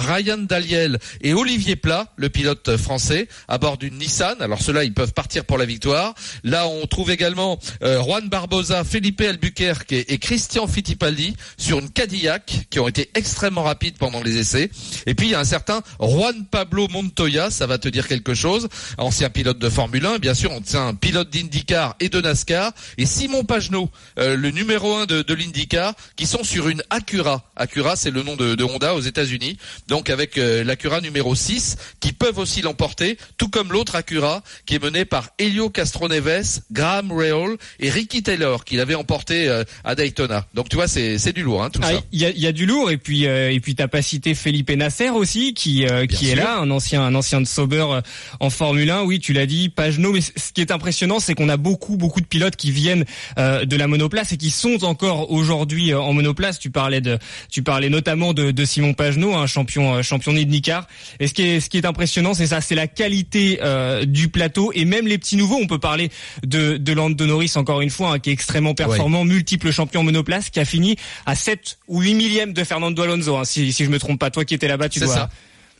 Ryan Daliel et Olivier Plat, le pilote français, à bord d'une Nissan. Alors ceux-là, ils peuvent partir pour la victoire. Là, on trouve également euh, Juan Barbosa, Felipe Albuquerque et, et Christian Fittipaldi sur une Cadillac, qui ont été extrêmement rapides pendant les essais. Et puis il y a un certain Juan Pablo Montoya, ça va te dire quelque chose, ancien pilote de Formule un, bien sûr, ancien pilote d'IndyCar et de NASCAR, et Simon Pagenaud, euh, le numéro un de, de l'IndyCar, qui sont sur une Acura. Acura, c'est le nom de, de Honda aux États-Unis, donc avec euh, l'Acura numéro six, qui peuvent aussi l'emporter, tout comme l'autre Acura, qui est mené par Helio Castroneves, Graham Rahal et Ricky Taylor, qui l'avait emporté euh, à Daytona. Donc tu vois, c'est c'est du lourd, hein, tout ah, ça. Il y a, y a du lourd, et puis euh, et puis t'as pas cité Felipe Nasser aussi, qui euh, qui sûr. est là, un ancien un ancien de Sauber euh, en Formule un. Oui, tu l'as dit, Pagenaud. Mais c- ce qui est impressionnant, c'est qu'on a beaucoup beaucoup de pilotes qui viennent euh, de la monoplace et qui sont encore aujourd'hui euh, en monoplace. Tu parlais de tu parlais notamment de, de Simon Pagenaud, un champion euh, champion d'IndyCar. Et ce qui est ce qui est impressionnant, c'est ça, c'est la qualité euh, du plateau, et même les petits nouveaux. On peut parler de de Lando Norris encore une fois, hein, qui est extrêmement performant, ouais. multiple champion monoplace, qui a fini à sept ou huit millièmes de Fernando Alonso, hein, si si je me trompe pas. Toi qui étais là-bas, tu c'est dois. Ça.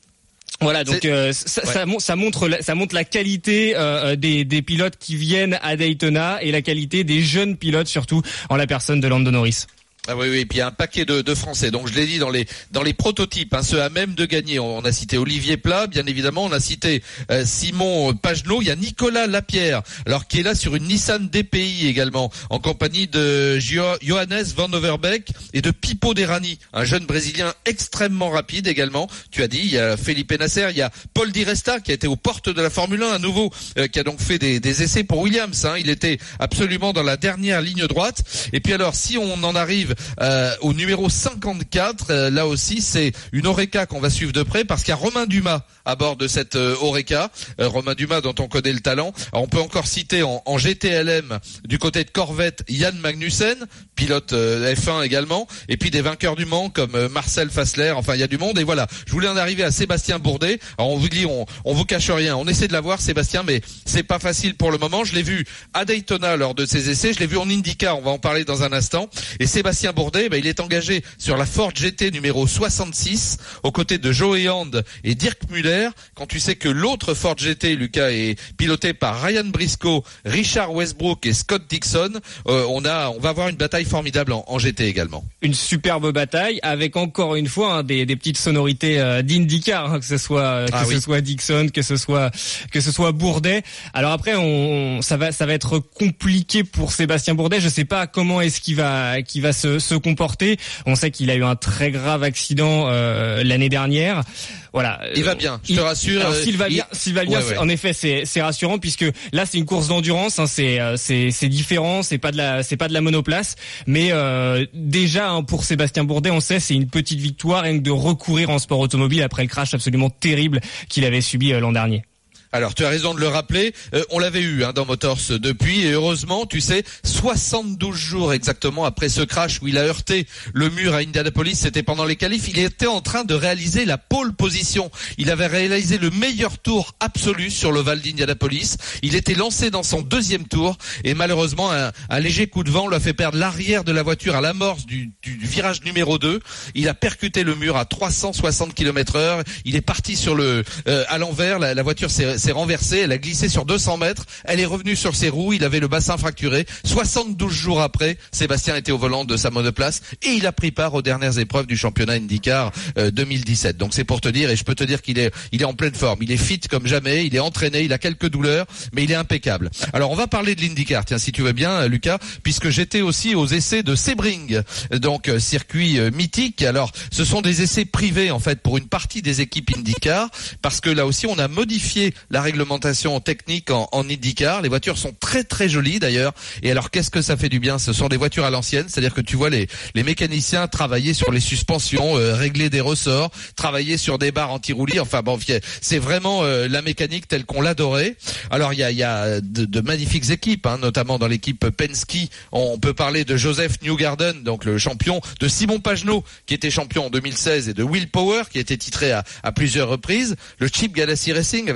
Voilà, donc euh, ça, ouais. ça, ça montre ça montre la qualité euh, des des pilotes qui viennent à Daytona, et la qualité des jeunes pilotes, surtout en la personne de Lando Norris. Ah oui, oui, et puis il y a un paquet de, de Français. Donc je l'ai dit dans les dans les prototypes, hein, ceux à même de gagner. On, on a cité Olivier Plat, bien évidemment. On a cité euh, Simon Pagenaud. Il y a Nicolas Lapierre, alors qui est là sur une Nissan D P I également, en compagnie de Jo- Johannes Van Overbeek et de Pipo Derani, un jeune Brésilien extrêmement rapide également. Tu as dit, il y a Felipe Nasser, il y a Paul Di Resta qui a été aux portes de la Formule un à nouveau, euh, qui a donc fait des, des essais pour Williams. Hein. Il était absolument dans la dernière ligne droite. Et puis alors, si on en arrive Euh, au numéro cinquante-quatre, euh, là aussi c'est une Oreca qu'on va suivre de près, parce qu'il y a Romain Dumas à bord de cette euh, Oreca, euh, Romain Dumas dont on connaît le talent. Alors, on peut encore citer en, en G T L M du côté de Corvette Yann Magnussen, pilote euh, F un également, et puis des vainqueurs du Mans comme euh, Marcel Fassler. Enfin, il y a du monde. Et voilà, je voulais en arriver à Sébastien Bourdet. Alors on vous dit, on, on vous cache rien, on essaie de l'avoir Sébastien, mais c'est pas facile pour le moment. Je l'ai vu à Daytona lors de ses essais, je l'ai vu en IndyCar, on va en parler dans un instant. Et Sébastien Bourdet, bah, il est engagé sur la Ford G T numéro soixante-six aux côtés de Joey Hand et Dirk Muller. Quand tu sais que l'autre Ford G T, Lucas, est piloté par Ryan Briscoe, Richard Westbrook et Scott Dixon, euh, on a, on va avoir une bataille formidable en, en G T également. Une superbe bataille avec encore une fois hein, des, des petites sonorités euh, d'IndyCar, hein, que ce soit que ah, ce oui. soit Dixon, que ce soit que ce soit Bourdet. Alors après, on, on ça va ça va être compliqué pour Sébastien Bourdet. Je sais pas comment est-ce qu'il va qu'il va se, se comporter. On sait qu'il a eu un très grave accident euh, l'année dernière. Voilà. Il va bien, je te il, rassure. Alors s'il va il... bien, s'il va bien, ouais, ouais. en effet, c'est c'est rassurant, puisque là c'est une course d'endurance, hein, c'est c'est c'est différent, c'est pas de la c'est pas de la monoplace, mais euh, déjà hein, pour Sébastien Bourdet, on sait c'est une petite victoire, rien que de recourir en sport automobile après le crash absolument terrible qu'il avait subi euh, l'an dernier. Alors tu as raison de le rappeler, euh, on l'avait eu hein, dans Motors depuis, et heureusement, tu sais, soixante-douze jours exactement après ce crash où il a heurté le mur à Indianapolis, c'était pendant les qualifs, il était en train de réaliser la pole position. Il avait réalisé le meilleur tour absolu sur l'ovale d'Indianapolis. Il était lancé dans son deuxième tour, et malheureusement un, un léger coup de vent lui a fait perdre l'arrière de la voiture à l'amorce du, du, du virage numéro deux. Il a percuté le mur à trois cent soixante kilomètres heure. Il est parti sur le euh, à l'envers, la, la voiture s'est s'est renversée, elle a glissé sur deux cents mètres, elle est revenue sur ses roues, il avait le bassin fracturé. soixante-douze jours après, Sébastien était au volant de sa monoplace et il a pris part aux dernières épreuves du championnat IndyCar euh, deux mille dix-sept. Donc c'est pour te dire, et je peux te dire qu'il est il est en pleine forme, il est fit comme jamais, il est entraîné, il a quelques douleurs, mais il est impeccable. Alors on va parler de l'IndyCar, tiens, si tu veux bien Lucas, puisque j'étais aussi aux essais de Sebring, donc euh, circuit euh, mythique. Alors ce sont des essais privés en fait pour une partie des équipes IndyCar, parce que là aussi on a modifié la réglementation technique en, en IndyCar. Les voitures sont très très jolies d'ailleurs. Et alors qu'est-ce que ça fait du bien? Ce sont des voitures à l'ancienne, c'est-à-dire que tu vois les les mécaniciens travailler sur les suspensions, euh, régler des ressorts, travailler sur des barres anti-roulis. Enfin bon, c'est vraiment euh, la mécanique telle qu'on l'adorait. Alors il y a il y a de, de magnifiques équipes, hein, notamment dans l'équipe Penske. On peut parler de Joseph Newgarden, donc le champion, de Simon Pagenaud qui était champion en deux mille seize, et de Will Power qui a été titré à, à plusieurs reprises. Le Chip Ganassi Racing avec Scott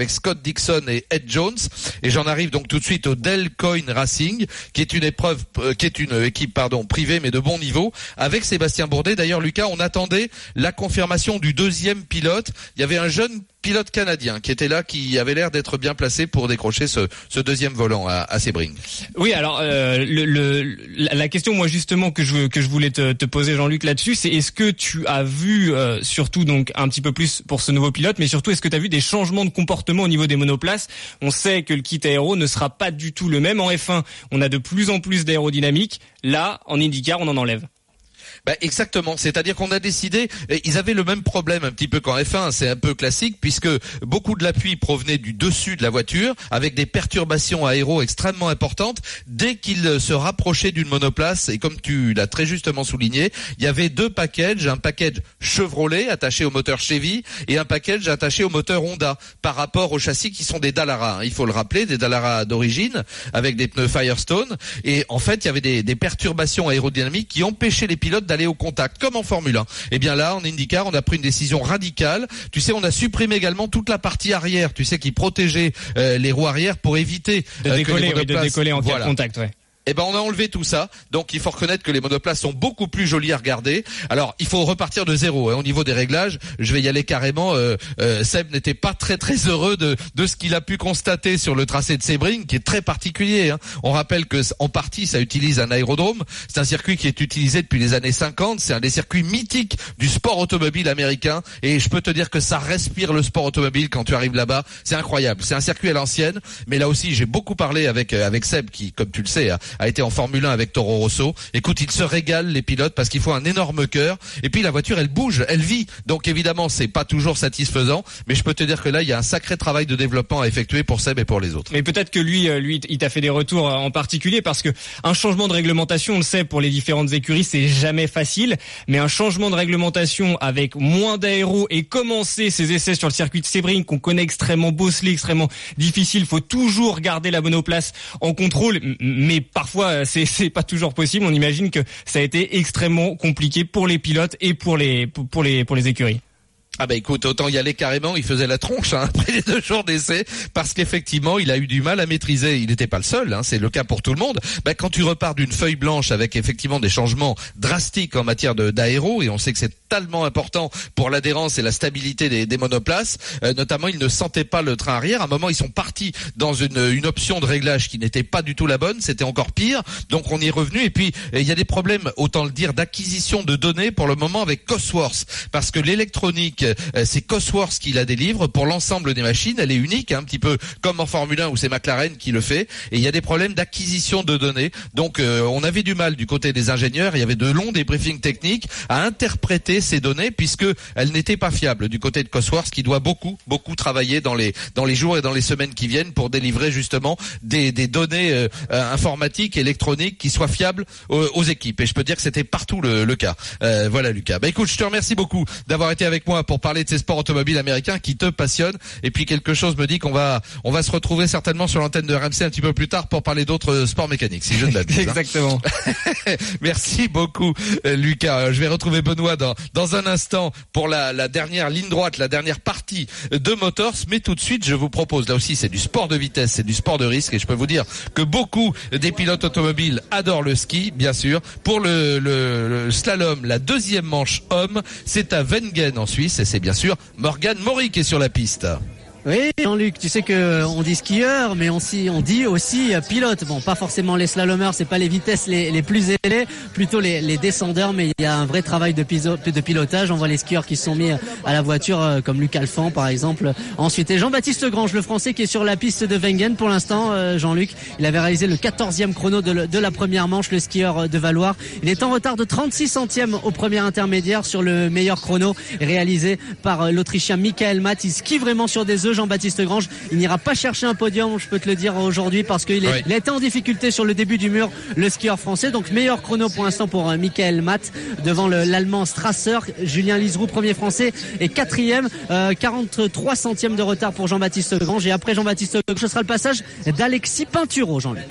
Dixon et Ed Jones. Et j'en arrive donc tout de suite au Dell Coin Racing, qui est une épreuve, euh, qui est une équipe pardon privée mais de bon niveau, avec Sébastien Bourdet. D'ailleurs, Lucas, on attendait la confirmation du deuxième pilote. Il y avait un jeune pilote canadien qui était là, qui avait l'air d'être bien placé pour décrocher ce, ce deuxième volant à, à Sebring. Oui, alors euh, le, le, la question, moi justement que je que je voulais te, te poser, Jean-Luc, là-dessus, c'est est-ce que tu as vu euh, surtout donc un petit peu plus pour ce nouveau pilote, mais surtout est-ce que tu as vu des changements de comportement au niveau des monoplaces? On sait que le kit aéro ne sera pas du tout le même. En F un, on a de plus en plus d'aérodynamique. Là, en IndyCar, on en enlève. Bah exactement, c'est-à-dire qu'on a décidé, ils avaient le même problème un petit peu qu'en F un, c'est un peu classique puisque beaucoup de l'appui provenait du dessus de la voiture avec des perturbations aéro extrêmement importantes dès qu'ils se rapprochaient d'une monoplace, et comme tu l'as très justement souligné, il y avait deux packages, un package Chevrolet attaché au moteur Chevy et un package attaché au moteur Honda par rapport aux châssis qui sont des Dallara, il faut le rappeler, des Dallara d'origine avec des pneus Firestone, et en fait il y avait des, des perturbations aérodynamiques qui empêchaient les pilotes d'aller au contact, comme en Formule un. Et bien là, en IndyCar, on a pris une décision radicale. Tu sais, on a supprimé également toute la partie arrière, tu sais, qui protégeait euh, les roues arrière pour éviter de euh, décoller, que les monoplaces... oui, de décoller en voilà. contact, ouais. Eh ben, on a enlevé tout ça. Donc, il faut reconnaître que les monoplaces sont beaucoup plus jolies à regarder. Alors, il faut repartir de zéro, hein, au niveau des réglages. Je vais y aller carrément. Euh, euh, Seb n'était pas très très heureux de de ce qu'il a pu constater sur le tracé de Sebring, qui est très particulier. Hein. On rappelle que en partie, ça utilise un aérodrome. C'est un circuit qui est utilisé depuis les années cinquante. C'est un des circuits mythiques du sport automobile américain. Et je peux te dire que ça respire le sport automobile quand tu arrives là-bas. C'est incroyable. C'est un circuit à l'ancienne. Mais là aussi, j'ai beaucoup parlé avec avec Seb, qui, comme tu le sais, a, a été en Formule un avec Toro Rosso. Écoute, ils se régalent, les pilotes, parce qu'il faut un énorme cœur. Et puis la voiture, elle bouge, elle vit. Donc évidemment, c'est pas toujours satisfaisant, mais je peux te dire que là, il y a un sacré travail de développement à effectuer pour Seb et pour les autres. Mais peut-être que lui, lui, il t'a fait des retours en particulier, parce que un changement de réglementation, on le sait, pour les différentes écuries, c'est jamais facile. Mais un changement de réglementation avec moins d'aéro et commencer ses essais sur le circuit de Sebring, qu'on connaît extrêmement bosselé, extrêmement difficile, faut toujours garder la monoplace en contrôle, mais parfois c'est c'est pas toujours possible. On imagine que ça a été extrêmement compliqué pour les pilotes et pour les pour les pour les écuries. Ah bah écoute, autant y aller carrément, il faisait la tronche hein, après les deux jours d'essai, parce qu'effectivement il a eu du mal à maîtriser. Il n'était pas le seul, hein, c'est le cas pour tout le monde. Bah, quand tu repars d'une feuille blanche avec effectivement des changements drastiques en matière de d'aéro, et on sait que c'est tellement important pour l'adhérence et la stabilité des, des monoplaces, euh, notamment ils ne sentaient pas le train arrière. À un moment ils sont partis dans une, une option de réglage qui n'était pas du tout la bonne, c'était encore pire, donc on y est revenu. Et puis il y a des problèmes, autant le dire, d'acquisition de données pour le moment avec Cosworth, parce que l'électronique, c'est Cosworth qui la délivre pour l'ensemble des machines. Elle est unique, hein, un petit peu comme en Formule un où c'est McLaren qui le fait. Et il y a des problèmes d'acquisition de données. Donc euh, on avait du mal du côté des ingénieurs. Il y avait de longs débriefings techniques à interpréter ces données, puisque elles n'étaient pas fiables du côté de Cosworth, qui doit beaucoup beaucoup travailler dans les dans les jours et dans les semaines qui viennent pour délivrer justement des des données euh, informatiques, électroniques qui soient fiables aux, aux équipes. Et je peux dire que c'était partout le, le cas. Euh, voilà Lucas. Bah écoute, je te remercie beaucoup d'avoir été avec moi pour parler de ces sports automobiles américains qui te passionnent. Et puis quelque chose me dit qu'on va on va se retrouver certainement sur l'antenne de R M C un petit peu plus tard pour parler d'autres sports mécaniques, si je ne m'abuse. Exactement. Hein. Merci beaucoup Lucas. Je vais retrouver Benoît dans dans un instant pour la la dernière ligne droite, la dernière partie de Motors. Mais tout de suite, je vous propose, là aussi c'est du sport de vitesse, c'est du sport de risque, et je peux vous dire que beaucoup des pilotes automobiles adorent le ski, bien sûr. Pour le, le, le slalom, la deuxième manche homme, c'est à Wengen en Suisse, et c'est bien sûr Morgan Maury qui est sur la piste. Oui, Jean-Luc, tu sais que on dit skieur, mais on, on dit aussi pilote. Bon, pas forcément les slalomers, c'est pas les vitesses les, les plus élevées, plutôt les, les descendeurs, mais il y a un vrai travail de, piso, de pilotage. On voit les skieurs qui se sont mis à la voiture, comme Luc Alphand par exemple. Ensuite, et Jean-Baptiste Grange, le Français, qui est sur la piste de Wengen pour l'instant. Jean-Luc, il avait réalisé le quatorzième chrono de, le, de la première manche, le skieur de Valoir. Il est en retard de trente-six centièmes au premier intermédiaire sur le meilleur chrono réalisé par l'Autrichien Michael Matt. Il skie vraiment sur des œufs, Jean-Baptiste Grange. Il n'ira pas chercher un podium, je peux te le dire aujourd'hui, parce qu'il est, oui. il a été en difficulté sur le début du mur, le skieur français. Donc meilleur chrono pour l'instant pour euh, Michael Matt devant le, l'Allemand Strasser. Julien Liseroux, premier français, et quatrième, euh, quarante-trois centièmes de retard pour Jean-Baptiste Grange. Et après Jean-Baptiste Grange, ce sera le passage d'Alexis Pinturo, Jean-Luc.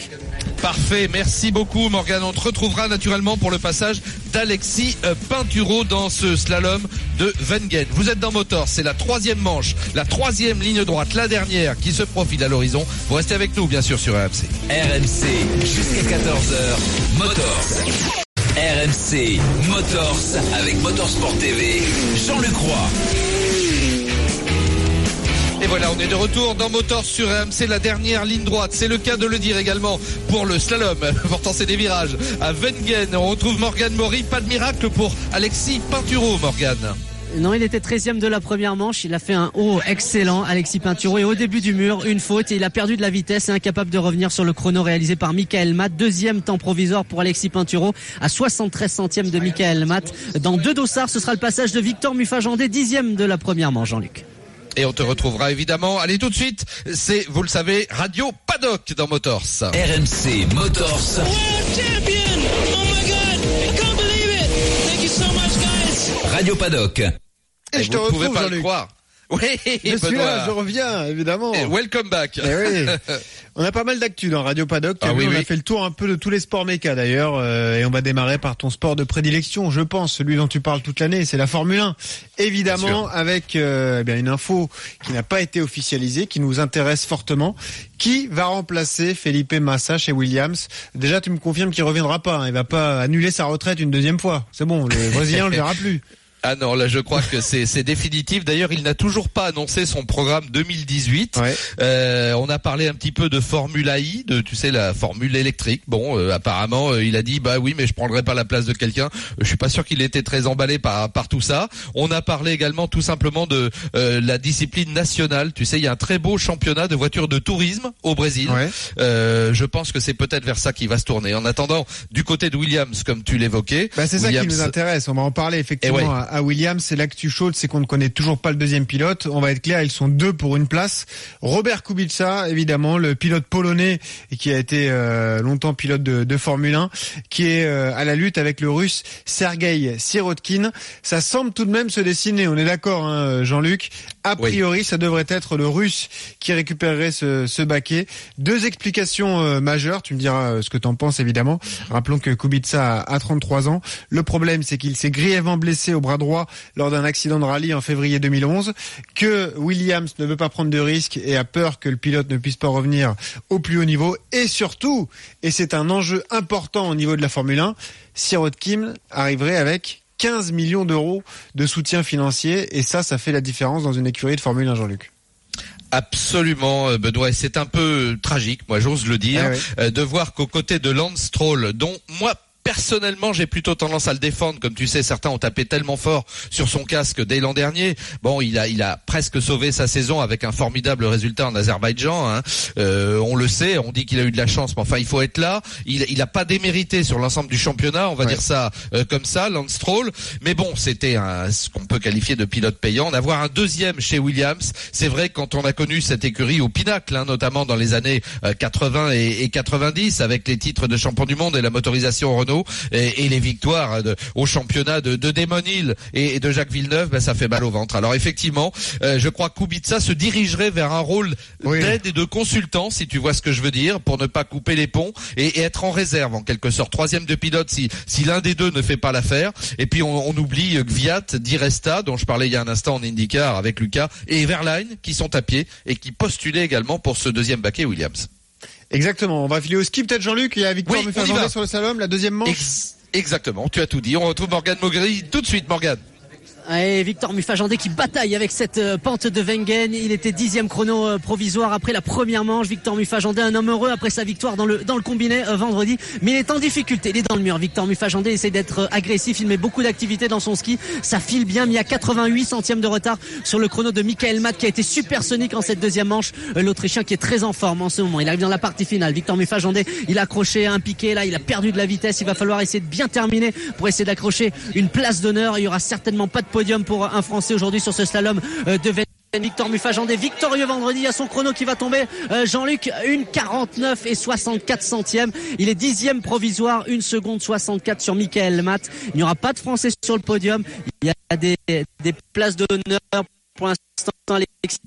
Parfait, merci beaucoup Morgane. On te retrouvera naturellement pour le passage d'Alexis Pinturault dans ce slalom de Wengen. Vous êtes dans Motors, c'est la troisième manche, la troisième ligne droite, la dernière qui se profile à l'horizon. Vous restez avec nous bien sûr sur R M C. R M C jusqu'à quatorze heures, Motors. R M C Motors avec Motorsport T V, Jean-Luc Roy. Et voilà, on est de retour dans Motors sur R M C, la dernière ligne droite. C'est le cas de le dire également pour le slalom. Pourtant, c'est des virages. À Wengen, on retrouve Morgane Maury. Pas de miracle pour Alexis Pinturault, Morgane. Non, il était treizième de la première manche. Il a fait un haut excellent, Alexis Pinturault. Et au début du mur, une faute et il a perdu de la vitesse et incapable de revenir sur le chrono réalisé par Michael Matt. Deuxième temps provisoire pour Alexis Pinturault à soixante-treize centièmes de Michael Matt. Dans deux dossards, ce sera le passage de Victor Mufajandé, dixième de la première manche, Jean-Luc. Et on te retrouvera évidemment. Allez, tout de suite, c'est, vous le savez, Radio Paddock dans Motors. R M C Motors. World champion! Oh my God! I can't believe it! Thank you so much, guys! Radio Paddock. Et, Et je te vous ne pouvez retrouve, pas Jean-Luc. le croire. Oui, je suis là, je reviens, évidemment. Et welcome back. Eh oui. On a pas mal d'actu dans Radio Paddock. Ah, oui, on oui. a fait le tour un peu de tous les sports méca d'ailleurs, euh, et on va démarrer par ton sport de prédilection, je pense, celui dont tu parles toute l'année, c'est la Formule un. Évidemment, avec euh, eh bien une info qui n'a pas été officialisée, qui nous intéresse fortement. Qui va remplacer Felipe Massa chez Williams? Déjà, tu me confirmes qu'il reviendra pas. Hein. Il va pas annuler sa retraite une deuxième fois. C'est bon, le Brésilien ne le verra plus. Ah non, là je crois que c'est c'est définitif. D'ailleurs, il n'a toujours pas annoncé son programme deux mille dix-huit. Ouais. Euh, on a parlé un petit peu de Formula I, de tu sais la formule électrique. Bon, euh, apparemment, euh, il a dit bah oui, mais je prendrai pas la place de quelqu'un. Je suis pas sûr qu'il était très emballé par par tout ça. On a parlé également tout simplement de euh, la discipline nationale. Tu sais, il y a un très beau championnat de voitures de tourisme au Brésil. Ouais. Euh, je pense que c'est peut-être vers ça qu'il va se tourner. En attendant, du côté de Williams, comme tu l'évoquais, Bah c'est Williams... ça qui nous intéresse. On va en parler effectivement Eh ouais. à, à Williams. C'est l'actu chaude, c'est qu'on ne connaît toujours pas le deuxième pilote. On va être clair, ils sont deux pour une place. Robert Kubica, évidemment, le pilote polonais et qui a été euh, longtemps pilote de, de Formule un, qui est euh, à la lutte avec le Russe Sergei Sirotkin. Ça semble tout de même se dessiner. On est d'accord, hein, Jean-Luc. A priori, oui. Ça devrait être le Russe qui récupérerait ce, ce baquet. Deux explications euh, majeures. Tu me diras euh, ce que t'en penses, évidemment. Rappelons que Kubica a, a trente-trois ans. Le problème, c'est qu'il s'est grièvement blessé au bras droit lors d'un accident de rallye en février deux mille onze, que Williams ne veut pas prendre de risques et a peur que le pilote ne puisse pas revenir au plus haut niveau. Et surtout, et c'est un enjeu important au niveau de la Formule un, Sirotkin arriverait avec quinze millions d'euros de soutien financier. Et ça, ça fait la différence dans une écurie de Formule un, Jean-Luc. Absolument, Benoît. C'est un peu tragique, moi j'ose le dire, ah ouais. de voir qu'aux côtés de Lance Stroll, dont moi personnellement, j'ai plutôt tendance à le défendre. Comme tu sais, certains ont tapé tellement fort sur son casque dès l'an dernier. Bon, il a, il a presque sauvé sa saison avec un formidable résultat en Azerbaïdjan. Hein. Euh, on le sait, on dit qu'il a eu de la chance, mais enfin, il faut être là. Il, il a pas démérité sur l'ensemble du championnat, on va ouais. dire ça euh, comme ça, Lance Stroll. Mais bon, c'était un, ce qu'on peut qualifier de pilote payant. D'avoir un deuxième chez Williams, c'est vrai quand on a connu cette écurie au pinacle, hein, notamment dans les années euh, quatre-vingts et, et quatre-vingt-dix, avec les titres de champion du monde et la motorisation Renault. Et, et les victoires de, au championnat de, de Damon Hill et, et de Jacques Villeneuve, ben ça fait mal au ventre. Alors effectivement, euh, je crois que Kubica se dirigerait vers un rôle oui. d'aide et de consultant, si tu vois ce que je veux dire, pour ne pas couper les ponts et, et être en réserve en quelque sorte. Troisième de pilote si, si l'un des deux ne fait pas l'affaire. Et puis on, on oublie Kvyat, Di Resta, dont je parlais il y a un instant en IndyCar avec Lucas, et Verlaine qui sont à pied et qui postulaient également pour ce deuxième baquet Williams. Exactement, on va filer au ski peut-être Jean-Luc, il y a Victor oui, Mufajandé sur le slalom, la deuxième manche. Ex- exactement, tu as tout dit, on retrouve Morgane Maury tout de suite Morgane. Et Victor Mufajandé qui bataille avec cette pente de Wengen. Il était dixième chrono provisoire après la première manche. Victor Mufajandé, un homme heureux après sa victoire dans le dans le combiné vendredi, mais il est en difficulté, il est dans le mur. Victor Mufajandé essaie d'être agressif, il met beaucoup d'activité dans son ski, ça file bien, mais il y a quatre-vingt-huit centièmes de retard sur le chrono de Michael Matt qui a été supersonique en cette deuxième manche. L'Autrichien qui est très en forme en ce moment, il arrive dans la partie finale. Victor Mufajandé, il a accroché un piqué, là il a perdu de la vitesse, il va falloir essayer de bien terminer pour essayer d'accrocher une place d'honneur. Il y aura certainement pas de podium pour un Français aujourd'hui sur ce slalom de Wengen. Victor Mufajandé victorieux vendredi, il y a son chrono qui va tomber, euh, Jean-Luc, une quarante-neuf et soixante-quatre centièmes. Il est dixième provisoire, une seconde soixante-quatre sur Michael Matt. Il n'y aura pas de Français sur le podium. Il y a des, des places d'honneur pour l'instant. L'équipe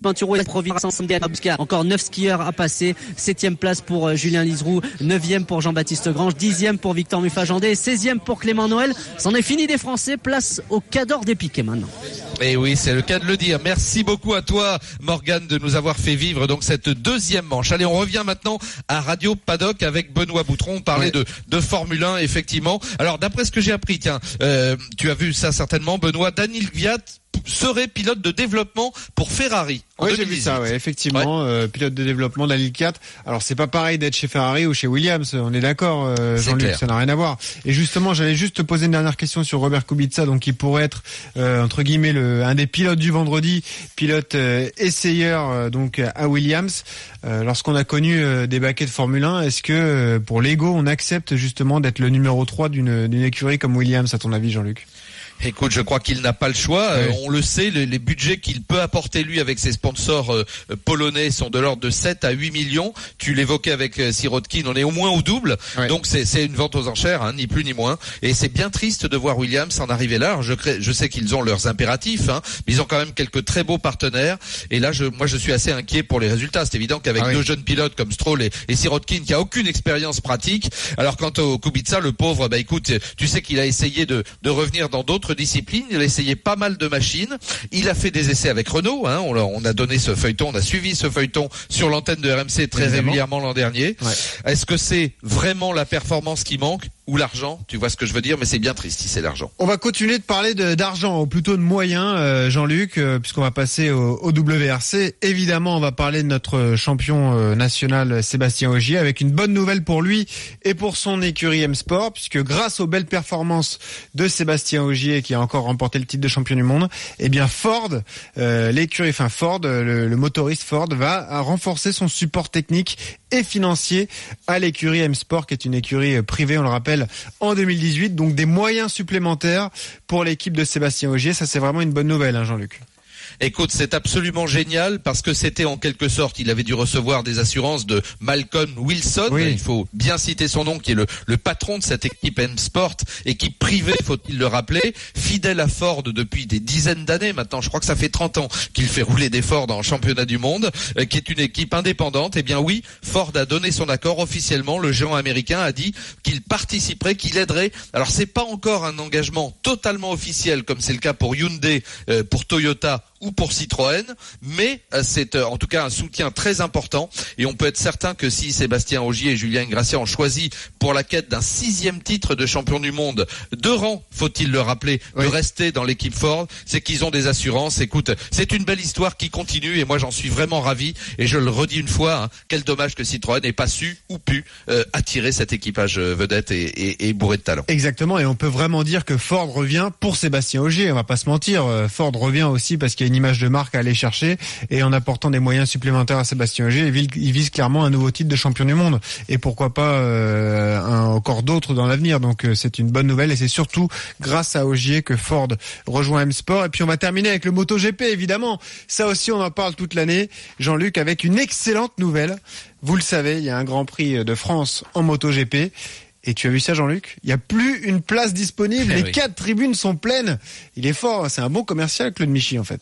Pinturo et Providence. Encore neuf skieurs à passer. Septième place pour Julien Liseroux, neuvième pour Jean-Baptiste Grange, dixième pour Victor Muffagendé, seizième pour Clément Noël. C'en est fini des Français. Place au Cador des Piquets maintenant. Et oui, c'est le cas de le dire. Merci beaucoup à toi, Morgane, de nous avoir fait vivre donc cette deuxième manche. Allez, on revient maintenant à Radio Paddock avec Benoît Boutron. On parlait ouais. de, de Formule un, effectivement. Alors, d'après ce que j'ai appris, tiens, euh, tu as vu ça certainement, Benoît, Daniil Kvyat serait pilote de développement pour Ferrari. Oui, j'ai vu ça, ouais, effectivement, ouais. Euh, pilote de développement Daniil Kvyat. Alors, c'est pas pareil d'être chez Ferrari ou chez Williams, on est d'accord, euh, Jean-Luc, ça n'a rien à voir. Et justement, j'allais juste te poser une dernière question sur Robert Kubica, donc qui pourrait être, euh, entre guillemets, le, un des pilotes du vendredi, pilote euh, essayeur, euh, donc à Williams. Euh, lorsqu'on a connu euh, des baquets de Formule un, est-ce que, euh, pour l'ego, on accepte justement d'être le numéro trois d'une, d'une écurie comme Williams, à ton avis, Jean-Luc? Écoute, je crois qu'il n'a pas le choix. Ouais. Euh, on le sait, les, les budgets qu'il peut apporter lui avec ses sponsors euh, polonais sont de l'ordre de sept à huit millions. Tu l'évoquais avec euh, Sirotkin, on est au moins au double. Ouais. Donc c'est, c'est une vente aux enchères, hein, ni plus ni moins. Et c'est bien triste de voir Williams en arriver là. Alors, je, crée, je sais qu'ils ont leurs impératifs, hein, mais ils ont quand même quelques très beaux partenaires. Et là, je, moi, je suis assez inquiet pour les résultats. C'est évident qu'avec ah oui. deux jeunes pilotes comme Stroll et, et Sirotkin, qui a aucune expérience pratique. Alors quant au Kubica, le pauvre, bah écoute, tu sais qu'il a essayé de, de revenir dans d'autres disciplines. Il a essayé pas mal de machines. Il a fait des essais avec Renault. Hein. On, a, on a donné ce feuilleton, on a suivi ce feuilleton sur l'antenne de R M C très Évidemment. régulièrement l'an dernier. Ouais. Est-ce que c'est vraiment la performance qui manque ou l'argent? Tu vois ce que je veux dire, mais c'est bien triste si c'est l'argent. On va continuer de parler de, d'argent, ou plutôt de moyens, euh, Jean-Luc, euh, puisqu'on va passer au, au W R C. Évidemment, on va parler de notre champion euh, national Sébastien Ogier, avec une bonne nouvelle pour lui et pour son écurie M-Sport, puisque grâce aux belles performances de Sébastien Ogier, qui a encore remporté le titre de champion du monde, eh bien Ford, euh, l'écurie, enfin Ford, le, le motoriste Ford, va renforcer son support technique et financier à l'écurie M-Sport, qui est une écurie privée, on le rappelle, en deux mille dix-huit. Donc des moyens supplémentaires pour l'équipe de Sébastien Ogier. Ça, c'est vraiment une bonne nouvelle, hein, Jean-Luc. Écoute, c'est absolument génial parce que c'était en quelque sorte, il avait dû recevoir des assurances de Malcolm Wilson. Oui. Il faut bien citer son nom, qui est le, le patron de cette équipe M-Sport, équipe privée, faut-il le rappeler, fidèle à Ford depuis des dizaines d'années maintenant. Je crois que ça fait trente ans qu'il fait rouler des Ford en championnat du monde, euh, qui est une équipe indépendante. Eh bien oui, Ford a donné son accord officiellement. Le géant américain a dit qu'il participerait, qu'il aiderait. Alors c'est pas encore un engagement totalement officiel comme c'est le cas pour Hyundai, euh, pour Toyota ou pour Citroën, mais c'est en tout cas un soutien très important et on peut être certain que si Sébastien Ogier et Julien Ingrassia ont choisi pour la quête d'un sixième titre de champion du monde, de rang, faut-il le rappeler, oui. de rester dans l'équipe Ford, c'est qu'ils ont des assurances. Écoute, c'est une belle histoire qui continue et moi j'en suis vraiment ravi et je le redis une fois, hein, quel dommage que Citroën n'ait pas su ou pu euh, attirer cet équipage vedette et, et, et bourré de talent. Exactement, et on peut vraiment dire que Ford revient pour Sébastien Ogier, on va pas se mentir, Ford revient aussi parce qu'il y a une image de marque à aller chercher et en apportant des moyens supplémentaires à Sébastien Ogier, il vise clairement un nouveau titre de champion du monde et pourquoi pas euh, un, encore d'autres dans l'avenir. Donc euh, c'est une bonne nouvelle et c'est surtout grâce à Ogier que Ford rejoint M-Sport. Et puis on va terminer avec le MotoGP, évidemment. Ça aussi on en parle toute l'année, Jean-Luc, avec une excellente nouvelle. Vous le savez, il y a un Grand Prix de France en MotoGP. Et tu as vu ça, Jean-Luc? Il n'y a plus une place disponible. Eh Les oui. quatre tribunes sont pleines. Il est fort. C'est un bon commercial, Claude Michy, en fait.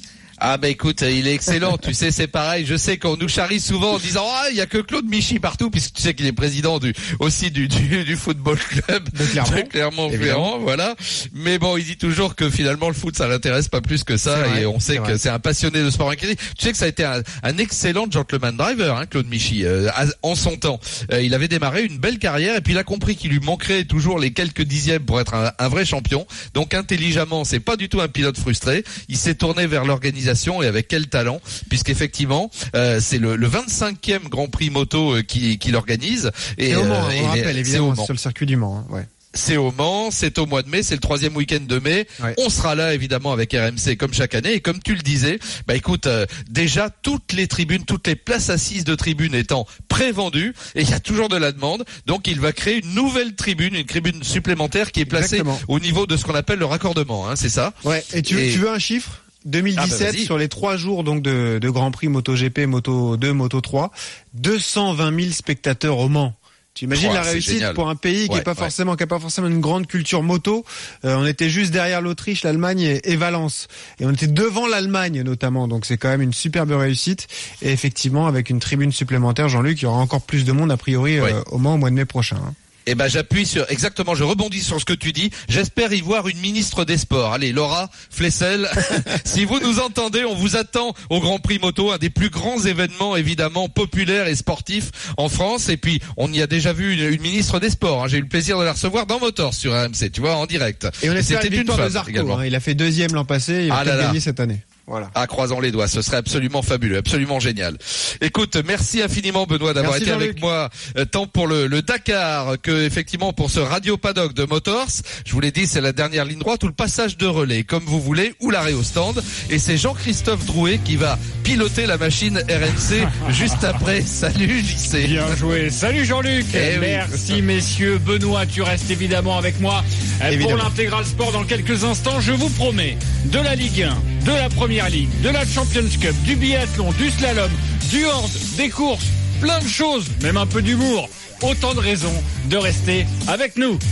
Ah bah écoute, il est excellent, tu sais, c'est pareil, je sais qu'on nous charrie souvent en disant ah, il y a que Claude Michy partout, puisque tu sais qu'il est président du aussi du du, du football club de Clermont, clairement Clermont, voilà. Mais bon, il dit toujours que finalement le foot ça l'intéresse pas plus que ça vrai, et on sait que vrai. c'est un passionné de sport mécanique. Tu sais que ça a été un, un excellent gentleman driver, hein, Claude Michy, euh, en son temps. Euh, il avait démarré une belle carrière et puis il a compris qu'il lui manquerait toujours les quelques dixièmes pour être un, un vrai champion. Donc intelligemment, c'est pas du tout un pilote frustré. Il s'est tourné vers l'organisation. Et avec quel talent, puisqu'effectivement euh, c'est le, le vingt-cinquième Grand Prix moto euh, qui, qui l'organise. Et c'est au Mans, euh, on rappelle évidemment, c'est sur le circuit du Mans. Hein, ouais. C'est au Mans, c'est au mois de mai, c'est le troisième week-end de mai. Ouais. On sera là évidemment avec R M C comme chaque année et comme tu le disais, bah écoute, euh, déjà toutes les tribunes, toutes les places assises de tribunes étant prévendues et il y a toujours de la demande, donc il va créer une nouvelle tribune, une tribune supplémentaire qui est placée Exactement. au niveau de ce qu'on appelle le raccordement, hein, c'est ça. Ouais. Et tu, et... tu veux un chiffre? deux mille dix-sept, ah bah sur les trois jours donc de, de Grand Prix MotoGP, Moto deux, Moto trois, deux cent vingt mille spectateurs au Mans. Tu imagines Oh, la c'est réussite génial. pour un pays qui Ouais, est pas ouais. forcément, qui a pas forcément une grande culture moto. Euh, on était juste derrière l'Autriche, l'Allemagne et, et Valence, et on était devant l'Allemagne notamment. Donc c'est quand même une superbe réussite. Et effectivement, avec une tribune supplémentaire, Jean-Luc, il y aura encore plus de monde a priori Ouais. euh, au moins au mois de mai prochain. Hein. Eh ben, j'appuie sur, exactement, je rebondis sur ce que tu dis. J'espère y voir une ministre des Sports. Allez, Laura Flessel, si vous nous entendez, on vous attend au Grand Prix Moto, un des plus grands événements, évidemment, populaires et sportifs en France. Et puis, on y a déjà vu une, une ministre des Sports. Hein. J'ai eu le plaisir de la recevoir dans Motors sur R M C, tu vois, en direct. Et on Et espère c'était une une victoire de femme Zarco. également. Hein. Il a fait deuxième l'an passé, il va Ah là peut-être là. gagner cette année. Voilà. Ah, croisons les doigts, ce serait absolument fabuleux, absolument génial. Écoute, merci infiniment Benoît d'avoir Merci, été Jean-Luc. avec moi, euh, tant pour le, le Dakar que effectivement pour ce Radio Paddock de Motors. Je vous l'ai dit, c'est la dernière ligne droite ou le passage de relais, comme vous voulez, ou l'arrêt au stand. Et c'est Jean-Christophe Drouet qui va piloter la machine R M C juste après. Salut J C. Bien joué. Salut Jean-Luc. Eh oui. Merci messieurs. Benoît, tu restes évidemment avec moi euh, Évidemment. pour l'intégral sport dans quelques instants. Je vous promets de la Ligue un, de la Première Ligue, de la Champions Cup, du biathlon, du slalom, du horde, des courses, plein de choses, même un peu d'humour. Autant de raisons de rester avec nous.